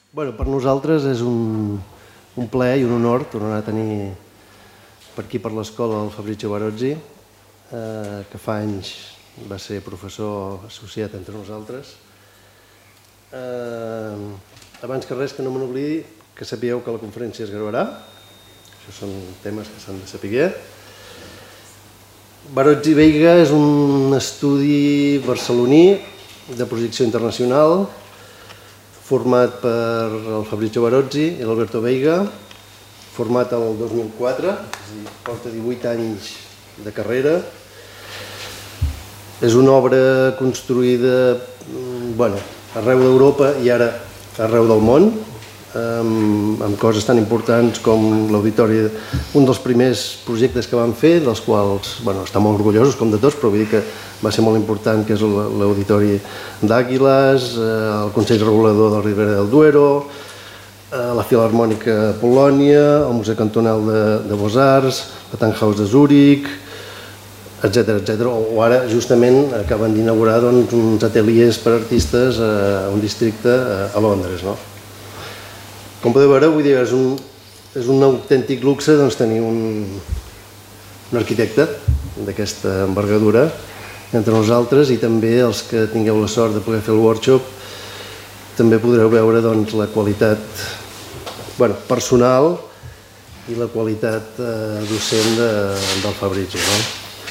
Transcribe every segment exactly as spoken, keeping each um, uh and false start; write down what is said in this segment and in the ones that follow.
Bueno, per nosaltres és un, un plaer i un honor tornar a tenir per aquí per l'escola el Fabrizio Barozzi, eh, que fa anys va ser professor associat entre nosaltres. Eh, abans que res, que no me n'oblidi, que sapigueu que la conferència es gravarà. Això són temes que s'han de saber. Barozzi Veiga és un estudi barceloní de projecció internacional format per el Fabrizio Barozzi i l'Alberto Veiga, format el dos mil quatre, és a dir, porta divuit anys de carrera. És una obra construïda bueno, arreu d'Europa i ara arreu del món, amb, amb coses tan importants com l'auditori, un dels primers projectes que van fer, dels quals bueno, estan molt orgullosos, com de tots, però vull dir que va ser molt important, que és l'auditori d'Àguiles, el Consell Regulador del Ribera del Duero, la Filharmònica de Polònia, el Museu Cantonal de, de Beaux-Arts, la Tannhaus de Zúrich, etcètera, etcètera. O ara, justament, acaben d'inaugurar doncs, uns ateliers per artistes a un districte a Londres. No? Com podeu veure, vull dir, és un, és un autèntic luxe doncs, tenir un, un arquitecte d'aquesta envergadura entre nosaltres, i també els que tingueu la sort de poder fer el workshop també podreu veure doncs, la qualitat bueno, personal i la qualitat eh, docent de, del Fabrizio. No?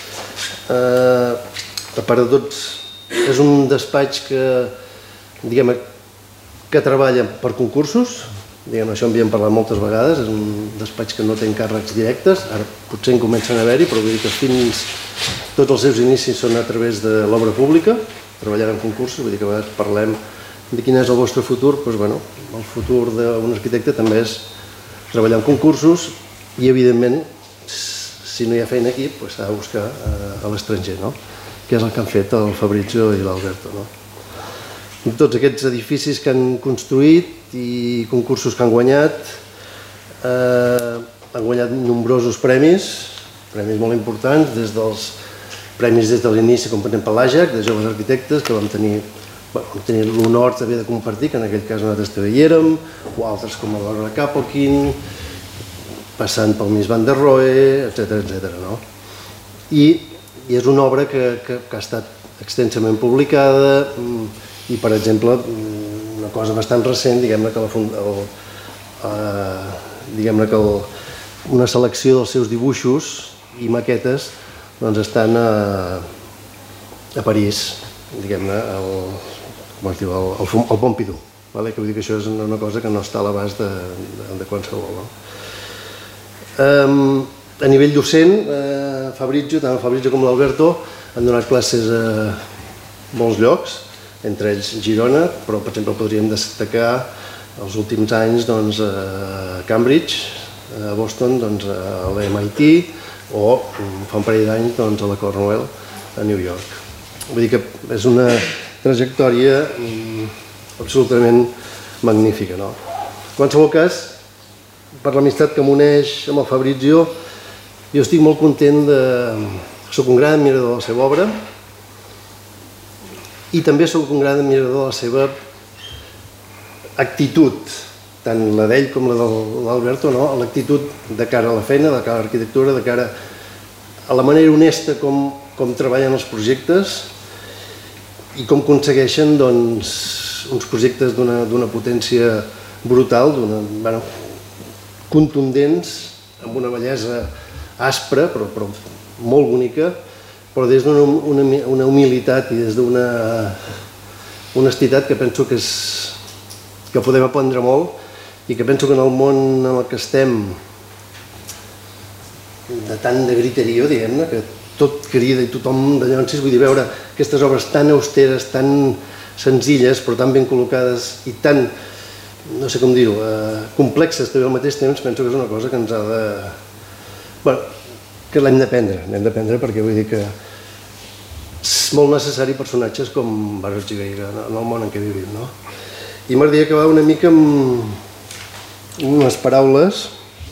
Eh, a part de tot, és un despatx que, diguem, que treballa per concursos. Diguem, això en havíem parlat moltes vegades, és un despatx que no té encàrrecs directes, ara potser en comencen a haver-hi, però vull dir que fins tots els seus inicis són a través de l'obra pública, treballant en concursos, vull dir que a vegades parlem de quin és el vostre futur, doncs bueno, el futur d'un arquitecte també és treballar en concursos i evidentment, si no hi ha feina aquí, s'ha de buscar a l'estranger, no? Que és el que han fet el Fabrizio i l'Alberto. No? Tots aquests edificis que han construït i concursos que han guanyat, eh, han guanyat nombrosos premis, premis molt importants, des dels premis des de l'inici, com per exemple l'Àjac, de joves arquitectes, que vam tenir, bueno, vam tenir l'honor també de compartir, que en aquell cas nosaltres també hi érem, o altres com la Laura Kapelkin, passant pel Mies van der Rohe, etcètera, etcètera. No? I, I és una obra que, que, que ha estat extensament publicada, i per exemple, una cosa bastant recent, diguem-ne que, la, el, eh, diguem-ne que el, una selecció dels seus dibuixos i maquetes doncs estan a, a París, diguem-ne, al, com es diu, al, al Pompidou, vale? Que vull dir que això és una cosa que no està a l'abast de, de, de qualsevol. No? Um, a nivell docent, eh, Fabrizio, tant el Fabrizio com l'Alberto han donat classes a molts llocs, entre ells Girona, però per exemple podríem destacar els últims anys doncs, a Cambridge, a Boston, doncs, a l'M I T o fa un parell d'anys doncs, a la Cornell, a New York. Vull dir que és una trajectòria absolutament magnífica. No? En qualsevol cas, per l'amistat que m'uneix amb el Fabrizio, jo estic molt content de... Soc un gran admirador de la seva obra, i també soc un gran admirador de la seva actitud, tant la d'ell com la de l'Alberto, no? L'actitud de cara a la feina, de cara a l'arquitectura, de cara a la manera honesta com, com treballen els projectes i com aconsegueixen doncs, uns projectes d'una potència brutal, bueno, contundents, amb una bellesa aspra, però, però molt bonica, però des d'una una, una humilitat i des d'una honestitat que penso que, és, que podem aprendre molt i que penso que en el món en el que estem de tant de griterio, diguem-ne, que tot crida i tothom de llavors, vull dir, veure aquestes obres tan austeres, tan senzilles, però tan ben col·locades i tan, no sé com dir-ho, eh, complexes també al mateix temps, penso que és una cosa que ens ha de... Bueno, que l'hem d'aprendre, l'hem d'aprendre perquè vull dir que és molt necessari personatges com Barozzi Veiga en el món en què vivim. No? I m'agradaria acabar una mica amb unes paraules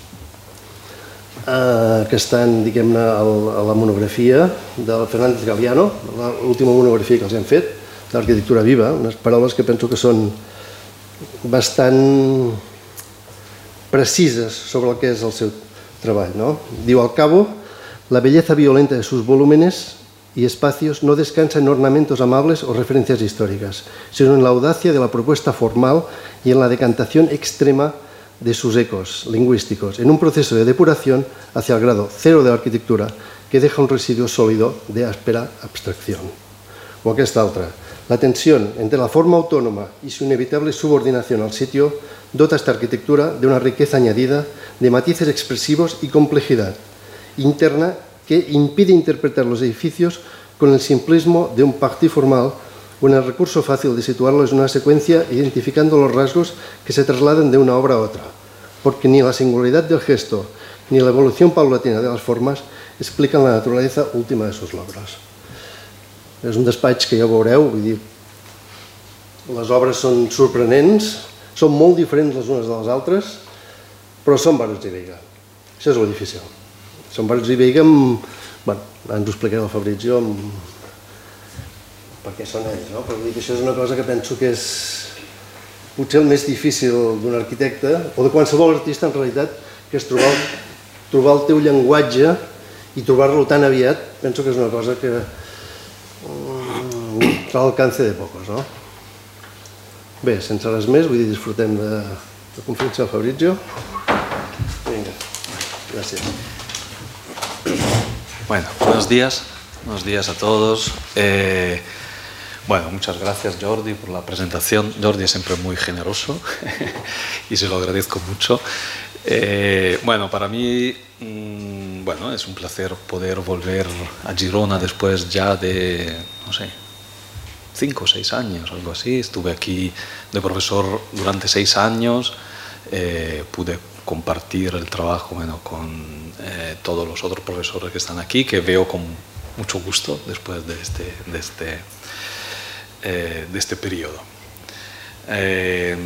eh, que estan, diguem-ne, a la monografia de Fernández Galiano, l'última monografia que els hem fet, d'arquitectura viva, unes paraules que penso que són bastant precises sobre el que és el seu treball, ¿no? Diu, al cabo, la belleza violenta de sus volúmenes y espacios no descansa en ornamentos amables o referencias históricas, sino en la audacia de la propuesta formal y en la decantación extrema de sus ecos lingüísticos, en un proceso de depuración hacia el grado cero de la arquitectura que deja un residuo sólido de áspera abstracción. O aquesta altra. La tensión entre la forma autónoma y su inevitable subordinación al sitio dota esta arquitectura de una riqueza añadida de matices expresivos y complejidad interna que impide interpretar los edificios con el simplismo de un parti formal o en el recurso fácil de situarlos en una secuencia identificando los rasgos que se trasladan de una obra a otra, porque ni la singularidad del gesto ni la evolución paulatina de las formas explican la naturaleza última de sus logros. És un despatx que ja veureu, vull dir, les obres són sorprenents, són molt diferents les unes de les altres, però són Barots i Veiga. Això és el difícil. Són Barots i Veiga amb... Bé, ens ho explicaré el Fabrizio amb... perquè són ells, no? Però vull dir que això és una cosa que penso que és potser el més difícil d'un arquitecte o de qualsevol artista, en realitat, que és trobar, trobar el teu llenguatge i trobar-lo tan aviat, penso que és una cosa que està a l'alcance de pocos, no? Bé, sense res més, vull dir, disfrutem de la conferència del Fabrizio. Venga, gracias. Bueno, buenos días, buenos días a todos. Eh, bueno, muchas gracias Jordi por la presentación. Jordi es siempre muy generoso y se lo agradezco mucho. Eh, bueno, para mí mmm, bueno, es un placer poder volver a Girona después ya de, no sé, cinco o seis años, algo así. Estuve aquí de profesor durante seis años, eh, pude compartir el trabajo bueno, con eh, todos los otros profesores que están aquí, que veo con mucho gusto después de este, de este, eh, de este periodo. Eh,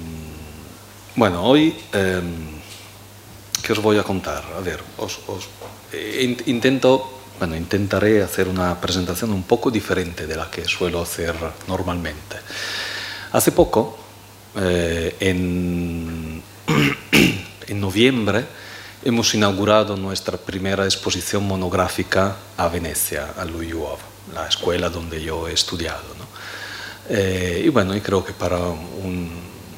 bueno, hoy... Eh, ¿qué os voy a contar? A ver, os, os, eh, intento, bueno, intentaré hacer una presentación un poco diferente de la que suelo hacer normalmente. Hace poco, eh, en, en noviembre, hemos inaugurado nuestra primera exposición monográfica a Venecia, a l'U U O V, la escuela donde yo he estudiado, ¿no? Eh, y bueno, y creo que para un,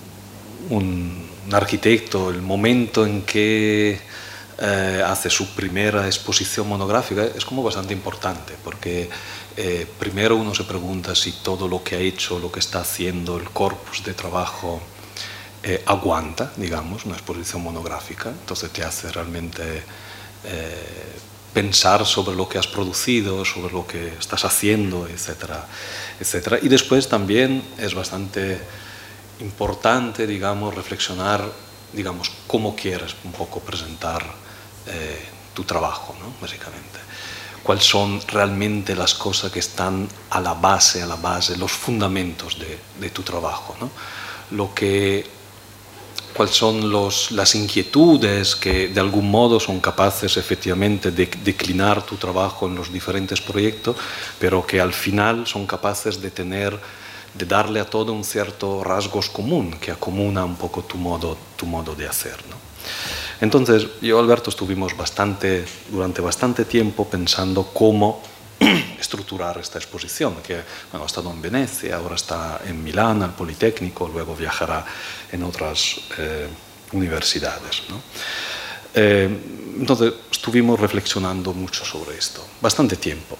un un arquitecto, el momento en que eh, hace su primera exposición monográfica es como bastante importante, porque eh, primero uno se pregunta si todo lo que ha hecho, lo que está haciendo, el corpus de trabajo eh, aguanta, digamos, una exposición monográfica. Entonces te hace realmente eh, pensar sobre lo que has producido, sobre lo que estás haciendo, etcétera, etcétera. Y después también es bastante importante, digamos, reflexionar, digamos, cómo quieres un poco presentar eh, tu trabajo, ¿no? Básicamente. Cuáles son realmente las cosas que están a la base, a la base, los fundamentos de, de tu trabajo, ¿no? Lo que, cuáles son los, las inquietudes que de algún modo son capaces efectivamente de declinar tu trabajo en los diferentes proyectos, pero que al final son capaces de tener de darle a todo un cierto rasgos común que acomuna un poco tu modo, tu modo de hacer, ¿no? Entonces, yo y Alberto estuvimos bastante, durante bastante tiempo pensando cómo estructurar esta exposición, que bueno, ha estado en Venecia, ahora está en Milán, al Politécnico, luego viajará en otras eh, universidades, ¿no? Eh, entonces, estuvimos reflexionando mucho sobre esto, bastante tiempo.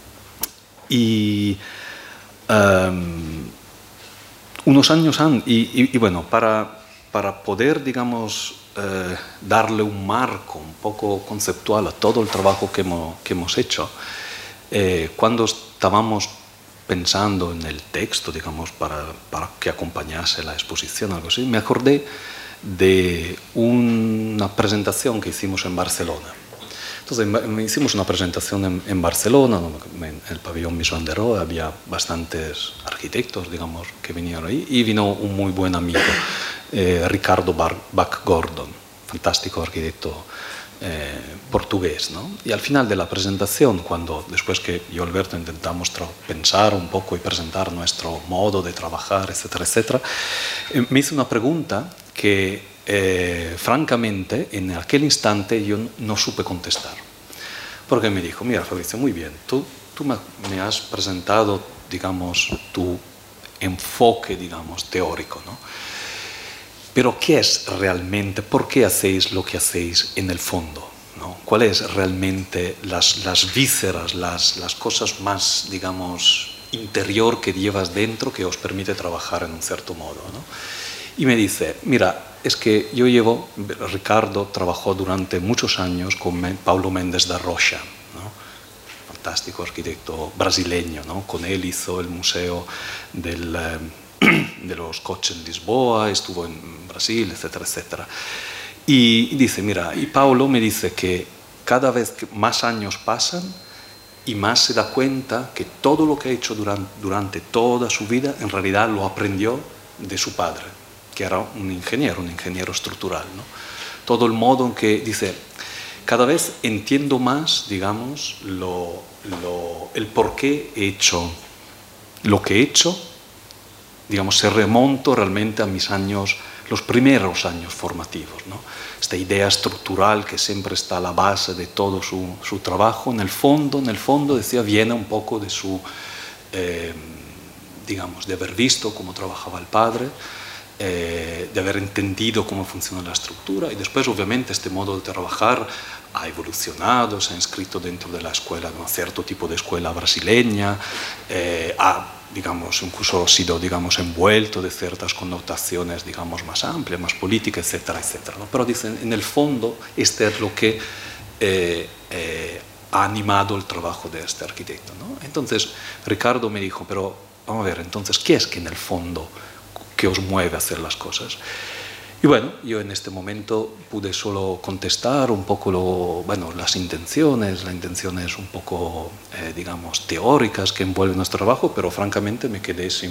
Y Um, unos años antes, y, y, y bueno, para, para poder, digamos, eh, darle un marco un poco conceptual a todo el trabajo que hemos, que hemos hecho, eh, cuando estábamos pensando en el texto, digamos, para, para que acompañase la exposición, algo así, me acordé de una presentación que hicimos en Barcelona. Entonces hicimos una presentación en, en Barcelona, en el pabellón Mission de Roa, había bastantes arquitectos, digamos, que vinieron ahí, y vino un muy buen amigo, eh, Ricardo Bach Gordon, fantástico arquitecto eh, portugués, ¿no? Y al final de la presentación, cuando después que yo y Alberto intentamos pensar un poco y presentar nuestro modo de trabajar, etcétera, etcétera, eh, me hizo una pregunta que, eh, francamente, en aquel instante yo no supe contestar. Porque me dijo, mira, Fabrizio, muy bien, tú, tú me has presentado, digamos, tu enfoque, digamos, teórico, ¿no? Pero ¿qué es realmente, por qué hacéis lo que hacéis en el fondo, ¿no? ¿Cuáles es realmente las, las vísceras, las, las cosas más, digamos, interior que llevas dentro que os permite trabajar en un cierto modo, ¿no? Y me dice, mira, es que yo llevo, Ricardo trabajó durante muchos años con Paulo Mendes da Rocha, ¿no? Fantástico arquitecto brasileño, ¿no? Con él hizo el museo del... Eh, de los coches en Lisboa, estuvo en Brasil, etcétera, etcétera. Y dice, mira, y Paulo me dice que cada vez que más años pasan y más se da cuenta que todo lo que ha hecho durante, durante toda su vida en realidad lo aprendió de su padre, que era un ingeniero, un ingeniero estructural, ¿no? Todo el modo en que, dice, cada vez entiendo más, digamos, lo, lo, el por qué he hecho lo que he hecho, digamos, se remonto realmente a mis años, los primeros años formativos, ¿no? Esta idea estructural que siempre está a la base de todo su, su trabajo, en el fondo, en el fondo, decía, viene un poco de su, eh, digamos, de haber visto cómo trabajaba el padre, eh, de haber entendido cómo funciona la estructura, y después, obviamente, este modo de trabajar ha evolucionado, se ha inscrito dentro de la escuela, de un cierto tipo de escuela brasileña, eh, ha digamos, incluso ha sido, digamos, envuelto de ciertas connotaciones, digamos, más amplias, más políticas, etcétera, etcétera, ¿no? Pero dicen, en el fondo, este es lo que eh, eh, ha animado el trabajo de este arquitecto, ¿no? Entonces, Ricardo me dijo, pero vamos a ver, entonces, ¿qué es que en el fondo que os mueve a hacer las cosas? Y bueno, yo en este momento pude solo contestar un poco lo, bueno, las intenciones, las intenciones un poco, eh, digamos, teóricas que envuelven nuestro trabajo, pero francamente me quedé sin,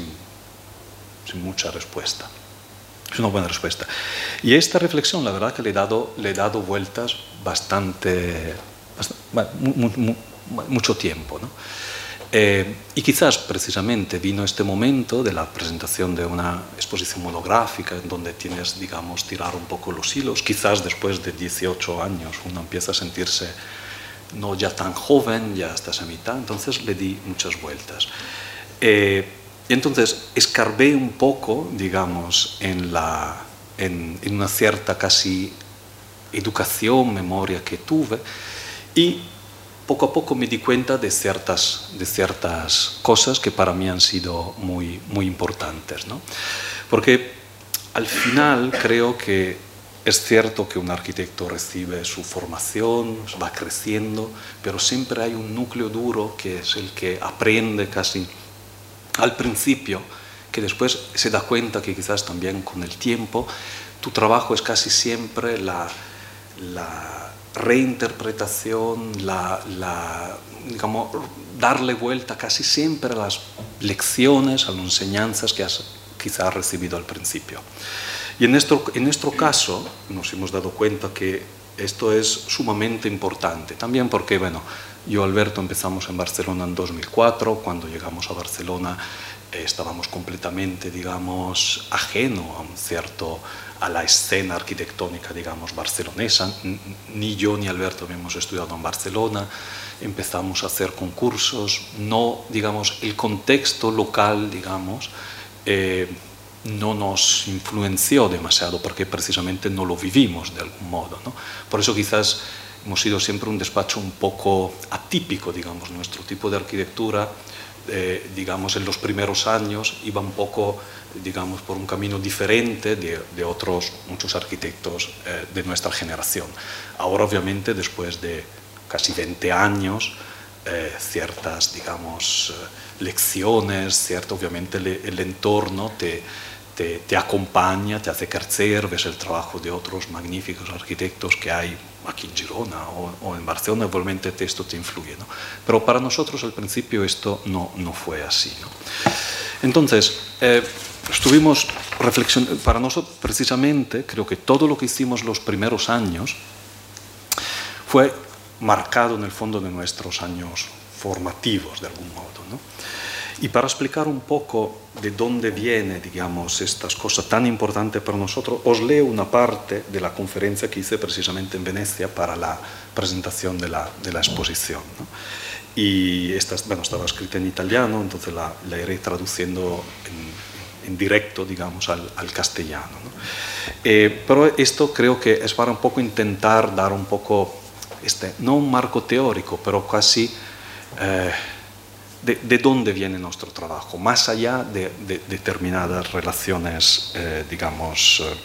sin mucha respuesta. Es una buena respuesta. Y esta reflexión, la verdad que le he dado, le he dado vueltas bastante, bastante bueno, mu, mu, mucho tiempo, ¿no? Eh, y quizás precisamente vino este momento de la presentación de una exposición monográfica en donde tienes, digamos, tirar un poco los hilos. Quizás después de dieciocho años uno empieza a sentirse no ya tan joven, ya estás a mitad, entonces le di muchas vueltas. Eh, y entonces escarbé un poco, digamos, en, la, en, en una cierta casi educación, memoria que tuve, y poco a poco me di cuenta de ciertas, de ciertas cosas que para mí han sido muy, muy importantes, ¿no? Porque al final creo que es cierto que un arquitecto recibe su formación, va creciendo, pero siempre hay un núcleo duro que es el que aprende casi al principio, que después se da cuenta que quizás también con el tiempo tu trabajo es casi siempre la... la reinterpretación, la, la, digamos, darle vuelta casi siempre a las lecciones, a las enseñanzas que has quizás recibido al principio. Y en nuestro, en nuestro caso nos hemos dado cuenta que esto es sumamente importante, también porque, bueno, yo y Alberto empezamos en Barcelona en dos mil cuatro, cuando llegamos a Barcelona eh, estábamos completamente, digamos, ajeno a un cierto... a la escena arquitectónica, digamos, barcelonesa. Ni yo ni Alberto habíamos estudiado en Barcelona, empezamos a hacer concursos, no, digamos, el contexto local, digamos, eh, no nos influenció demasiado porque precisamente no lo vivimos de algún modo, ¿no? Por eso quizás hemos sido siempre un despacho un poco atípico, digamos, nuestro tipo de arquitectura, eh, digamos, en los primeros años iba un poco, digamos, por un camino diferente de, de otros muchos arquitectos eh, de nuestra generación. Ahora, obviamente, después de casi veinte años, eh, ciertas, digamos, eh, lecciones, cierto, obviamente el, el entorno te, te, te acompaña, te hace crecer, ves el trabajo de otros magníficos arquitectos que hay aquí en Girona o, o en Barcelona, obviamente esto te influye, ¿no? Pero para nosotros al principio esto no, no fue así, ¿no? Entonces, eh, estuvimos reflexionando, para nosotros precisamente, creo que todo lo que hicimos los primeros años fue marcado en el fondo de nuestros años formativos, de algún modo, ¿no? Y para explicar un poco de dónde viene, digamos, estas cosas tan importantes para nosotros, os leo una parte de la conferencia que hice precisamente en Venecia para la presentación de la, de la exposición, ¿no? Y esta, bueno, estaba escrita en italiano, entonces la, la iré traduciendo en, en directo, digamos, al, al castellano, ¿no? Eh, pero esto creo que es para un poco intentar dar un poco, este, no un marco teórico, pero casi eh, de, de dónde viene nuestro trabajo, más allá de, de determinadas relaciones, eh, digamos, eh,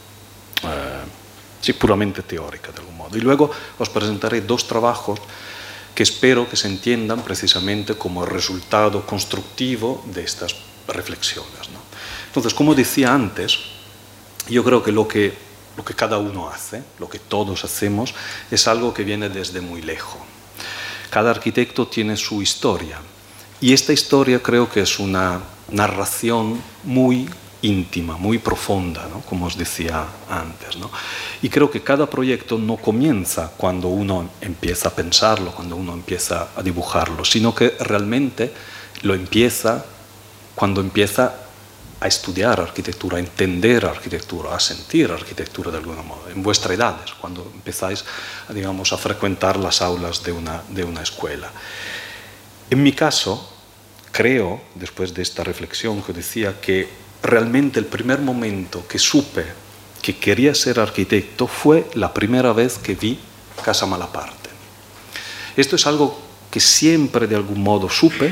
eh, sí, puramente teóricas de algún modo. Y luego os presentaré dos trabajos que espero que se entiendan precisamente como el resultado constructivo de estas reflexiones, ¿no? Entonces, como decía antes, yo creo que lo, que lo que cada uno hace, lo que todos hacemos, es algo que viene desde muy lejos. Cada arquitecto tiene su historia, y esta historia creo que es una narración muy íntima, muy profunda, ¿no? Como os decía antes, ¿no? Y creo que cada proyecto no comienza cuando uno empieza a pensarlo, cuando uno empieza a dibujarlo, sino que realmente lo empieza cuando empieza a estudiar arquitectura, a entender arquitectura, a sentir arquitectura de algún modo, en vuestras edades, cuando empezáis, digamos, a frecuentar las aulas de una, de una escuela. En mi caso, creo, después de esta reflexión que decía, que realmente el primer momento que supe que quería ser arquitecto fue la primera vez que vi Casa Malaparte. Esto es algo que siempre de algún modo supe,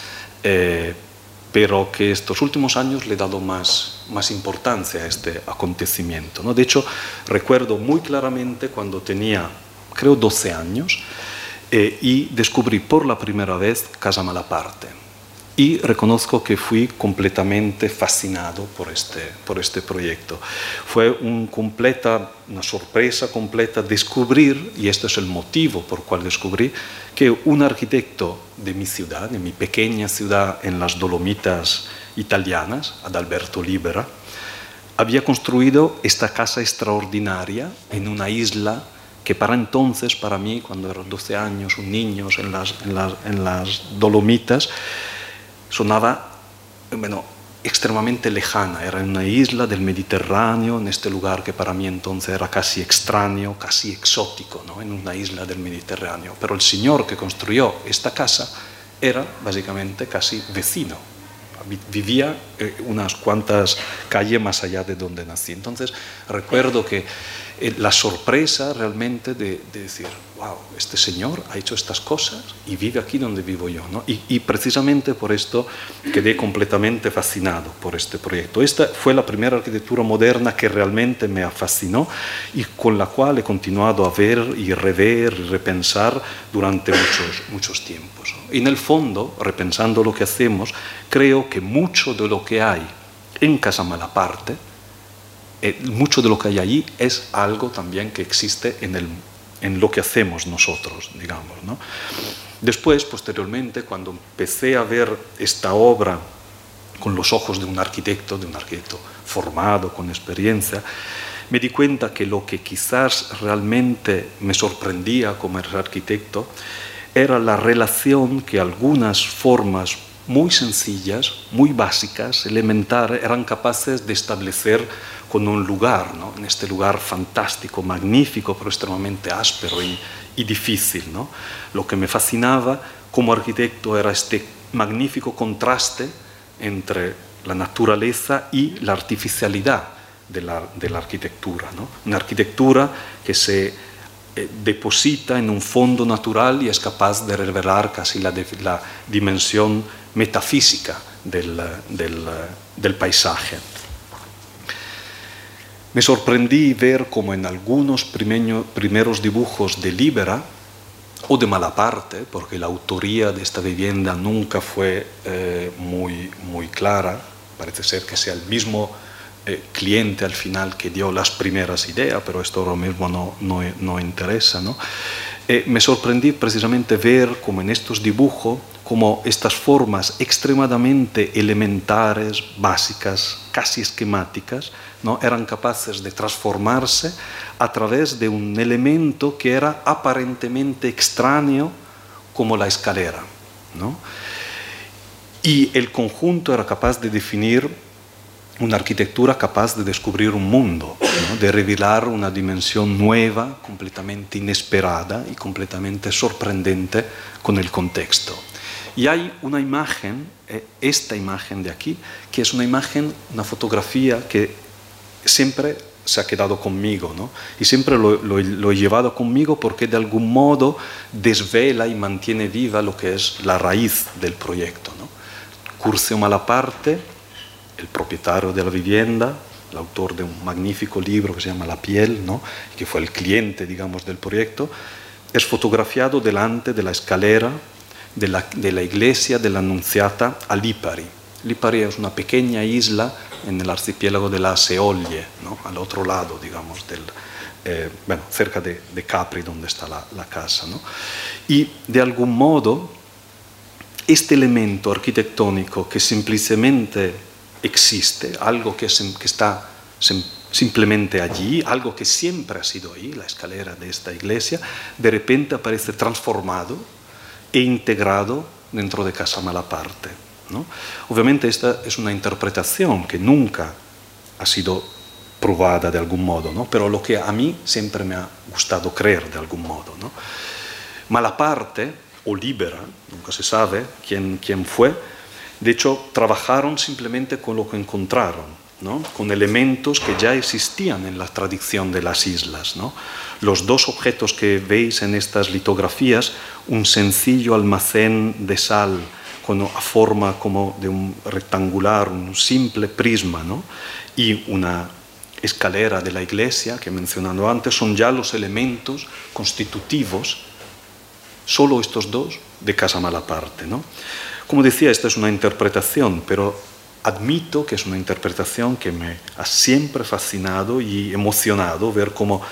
eh, pero que estos últimos años le he dado más, más importancia a este acontecimiento, ¿no? De hecho, recuerdo muy claramente cuando tenía, creo, doce años, eh, y descubrí por la primera vez Casa Malaparte. Y reconozco que fui completamente fascinado por este, por este proyecto. Fue un completa, una sorpresa completa descubrir, y este es el motivo por el cual descubrí, que un arquitecto de mi ciudad, de mi pequeña ciudad en las Dolomitas italianas, Adalberto Libera, había construido esta casa extraordinaria en una isla que para entonces, para mí, cuando era doce años, un niño en las, en las, en las Dolomitas, sonaba, bueno, extremadamente lejana. Era en una isla del Mediterráneo, en este lugar que para mí entonces era casi extraño, casi exótico, ¿no? En una isla del Mediterráneo. Pero el señor que construyó esta casa era básicamente casi vecino. Vivía eh, unas cuantas calles más allá de donde nací. Entonces recuerdo que eh, la sorpresa realmente de, de decir, wow, este señor ha hecho estas cosas y vive aquí donde vivo yo, ¿no? Y, y precisamente por esto quedé completamente fascinado por este proyecto. Esta fue la primera arquitectura moderna que realmente me fascinó y con la cual he continuado a ver y rever y repensar durante muchos, muchos tiempos, ¿no? Y en el fondo, repensando lo que hacemos, creo que mucho de lo que hay en Casa Malaparte, eh, mucho de lo que hay allí es algo también que existe en, el, en lo que hacemos nosotros, digamos, ¿no? Después, posteriormente, cuando empecé a ver esta obra con los ojos de un arquitecto, de un arquitecto formado, con experiencia, me di cuenta que lo que quizás realmente me sorprendía como arquitecto era la relación que algunas formas muy sencillas, muy básicas, elementares, eran capaces de establecer con un lugar, ¿no? En este lugar fantástico, magnífico, pero extremadamente áspero y, y difícil, ¿no? Lo que me fascinaba como arquitecto era este magnífico contraste entre la naturaleza y la artificialidad de la, de la arquitectura, ¿no? Una arquitectura que se eh, deposita en un fondo natural y es capaz de revelar casi la, de, la dimensión metafísica del, del, del paisaje. Me sorprendí ver cómo en algunos primeño, primeros dibujos de Libera o de Malaparte, porque la autoría de esta vivienda nunca fue eh, muy, muy clara, parece ser que sea el mismo eh, cliente al final que dio las primeras ideas, pero esto ahora mismo no, no, no interesa, ¿no? eh, me sorprendí precisamente ver como en estos dibujos, como estas formas extremadamente elementares, básicas, casi esquemáticas, ¿no?, eran capaces de transformarse a través de un elemento que era aparentemente extraño como la escalera, ¿no? Y el conjunto era capaz de definir una arquitectura capaz de descubrir un mundo, ¿no?, de revelar una dimensión nueva, completamente inesperada y completamente sorprendente con el contexto. Y hay una imagen, eh, esta imagen de aquí, que es una imagen, una fotografía que siempre se ha quedado conmigo, ¿no? Y siempre lo, lo, lo he llevado conmigo porque de algún modo desvela y mantiene viva lo que es la raíz del proyecto, ¿no? Curzio Malaparte, el propietario de la vivienda, el autor de un magnífico libro que se llama La piel, ¿no?, que fue el cliente, digamos, del proyecto, es fotografiado delante de la escalera de la, de la iglesia de la Annunziata a Lipari. Lipari es una pequeña isla en el archipiélago de las Eolie, ¿no?, al otro lado, digamos, del, eh, bueno, cerca de, de Capri, donde está la, la casa, ¿no? Y de algún modo, este elemento arquitectónico que simplemente existe, algo que, es, que está sim, simplemente allí, algo que siempre ha sido ahí, la escalera de esta iglesia, de repente aparece transformado e integrado dentro de Casa Malaparte, ¿no? Obviamente esta es una interpretación que nunca ha sido probada de algún modo, ¿no?, pero lo que a mí siempre me ha gustado creer de algún modo, ¿no? Malaparte o Libera, nunca se sabe quién, quién fue. De hecho, trabajaron simplemente con lo que encontraron, ¿no?, con elementos que ya existían en la tradición de las islas, ¿no? Los dos objetos que veis en estas litografías, un sencillo almacén de sal con a forma como de un rectangular, un simple prisma, ¿no?, y una escalera de la iglesia que he mencionado antes, son ya los elementos constitutivos, solo estos dos, de Casa Malaparte, ¿no? Como decía, esta es una interpretación, pero admito que es una interpretación que me ha siempre fascinado y emocionado ver como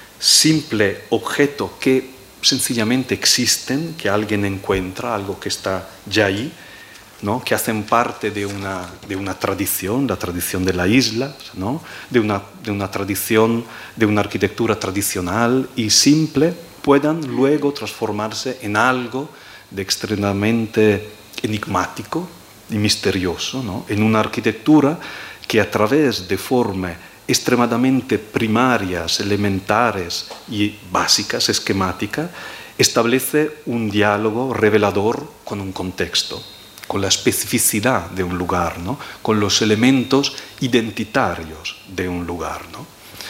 simple objeto que sencillamente existen, que alguien encuentra, algo que está ya ahí, ¿no?, que hacen parte de una, de una tradición, la tradición de la isla, ¿no?, de una, de una tradición, de una arquitectura tradicional y simple, puedan luego transformarse en algo de extremadamente enigmático y misterioso, ¿no?, en una arquitectura que a través de formas extremadamente primarias, elementares y básicas, esquemáticas, establece un diálogo revelador con un contexto, con la especificidad de un lugar, ¿no?, con los elementos identitarios de un lugar, ¿no?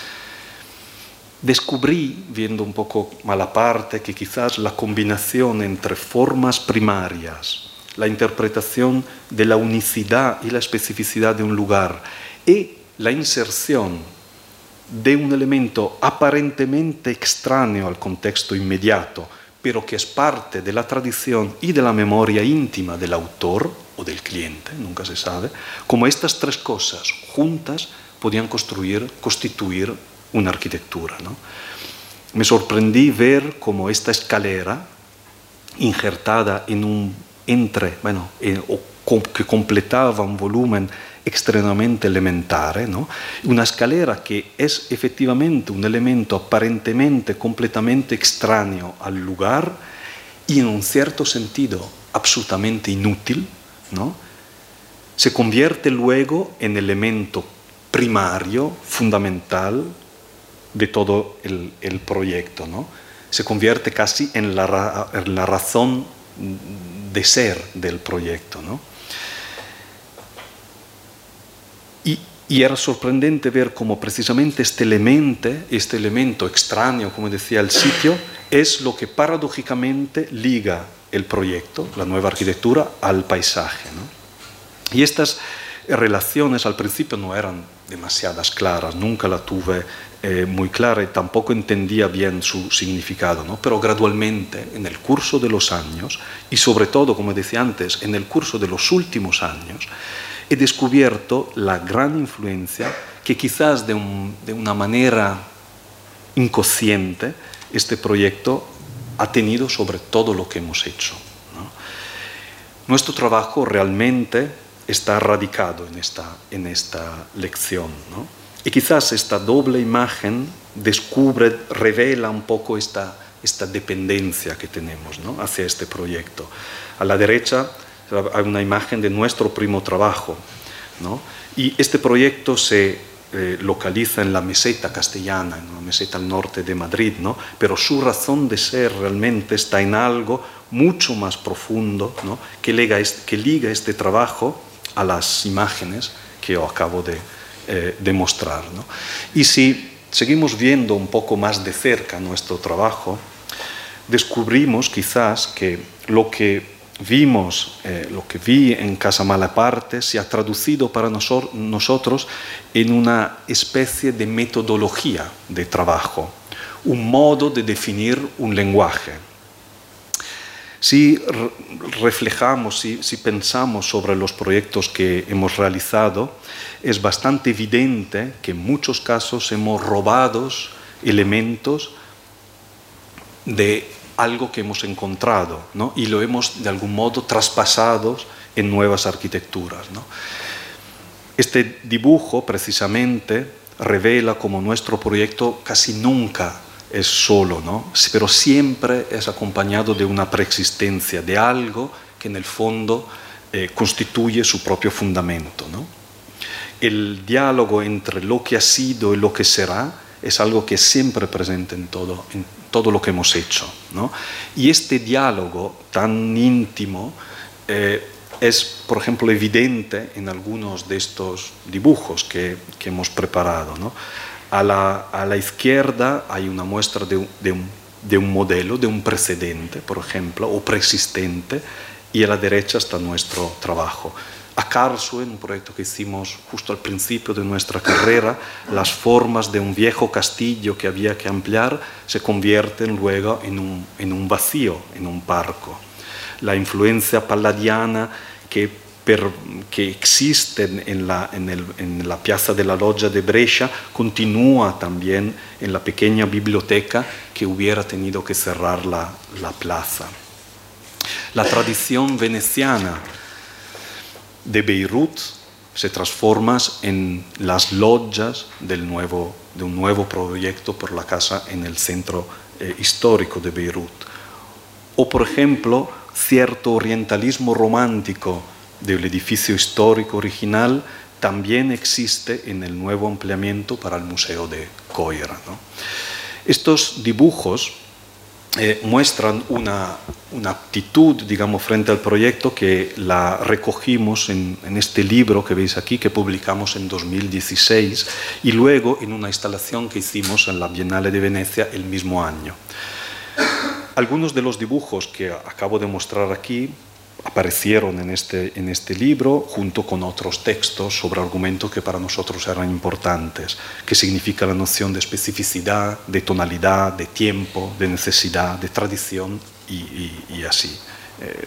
Descubrí, viendo un poco Malaparte, que quizás la combinación entre formas primarias, la interpretación de la unicidad y la especificidad de un lugar y la inserción de un elemento aparentemente extraño al contexto inmediato, pero que es parte de la tradición y de la memoria íntima del autor o del cliente, nunca se sabe, como estas tres cosas juntas podían construir, constituir una arquitectura, ¿no? Me sorprendí ver cómo esta escalera, injertada en un entre, bueno, eh, o com, que completaba un volumen extremadamente elementare, ¿no?, una escalera que es efectivamente un elemento aparentemente completamente extraño al lugar y en un cierto sentido absolutamente inútil, ¿no?, se convierte luego en elemento primario, fundamental de todo el, el proyecto, ¿no? Se convierte casi en la, en la razón de ser del proyecto, ¿no? Y, y era sorprendente ver cómo precisamente este elemento, este elemento extraño, como decía el sitio, es lo que paradójicamente liga el proyecto, la nueva arquitectura, al paisaje, ¿no? Y estas relaciones al principio no eran demasiadas claras, nunca la tuve eh, muy clara y tampoco entendía bien su significado, ¿no? Pero gradualmente, en el curso de los años, y sobre todo, como decía antes, en el curso de los últimos años, he descubierto la gran influencia que quizás de, un, de una manera inconsciente este proyecto ha tenido sobre todo lo que hemos hecho, ¿no? Nuestro trabajo realmente está radicado en esta, en esta lección, ¿no? Y quizás esta doble imagen descubre, revela un poco esta, esta dependencia que tenemos, ¿no?, hacia este proyecto. A la derecha hay una imagen de nuestro primo trabajo, ¿no? Y este proyecto se eh, localiza en la meseta castellana, en la meseta al norte de Madrid, ¿no? Pero su razón de ser realmente está en algo mucho más profundo, ¿no?, que liga este, que liga este trabajo a las imágenes que yo acabo de, eh, de mostrar, ¿no? Y si seguimos viendo un poco más de cerca nuestro trabajo, descubrimos quizás que lo que vimos, eh, lo que vi en Casa Malaparte se ha traducido para nosor- nosotros en una especie de metodología de trabajo, un modo de definir un lenguaje. Si re- reflejamos, si, si pensamos sobre los proyectos que hemos realizado, es bastante evidente que en muchos casos hemos robado elementos de algo que hemos encontrado, ¿no?, y lo hemos de algún modo traspasado en nuevas arquitecturas, ¿no? Este dibujo precisamente revela cómo nuestro proyecto casi nunca es solo, ¿no?, pero siempre es acompañado de una preexistencia, de algo que en el fondo eh, constituye su propio fundamento, ¿no? El diálogo entre lo que ha sido y lo que será es algo que es siempre presente en todo, en todo lo que hemos hecho, ¿no? Y este diálogo tan íntimo eh, es, por ejemplo, evidente en algunos de estos dibujos que, que hemos preparado, ¿no? A la, a la izquierda hay una muestra de un, de, un, de un modelo, de un precedente, por ejemplo, o preexistente, y a la derecha está nuestro trabajo. A Karlsruhe, en un proyecto que hicimos justo al principio de nuestra carrera, las formas de un viejo castillo que había que ampliar se convierten luego en un, en un vacío, en un parco. La influencia palladiana que, per, que existe en la, en, el, en la Piazza della Loggia de Brescia continúa también en la pequeña biblioteca que hubiera tenido que cerrar la, la plaza. La tradición veneciana de Beirut se transforma en las loggias del nuevo, de un nuevo proyecto por la casa en el centro eh, histórico de Beirut. O, por ejemplo, cierto orientalismo romántico del edificio histórico original también existe en el nuevo ampliamiento para el Museo de Coira, ¿no? Estos dibujos Eh, muestran una, una actitud, digamos, frente al proyecto que la recogimos en, en este libro que veis aquí, que publicamos en dos mil dieciséis, y luego en una instalación que hicimos en la Bienal de Venecia el mismo año. Algunos de los dibujos que acabo de mostrar aquí aparecieron en este, en este libro junto con otros textos sobre argumentos que para nosotros eran importantes, que significa la noción de especificidad, de tonalidad, de tiempo, de necesidad, de tradición y, y, y así. Eh,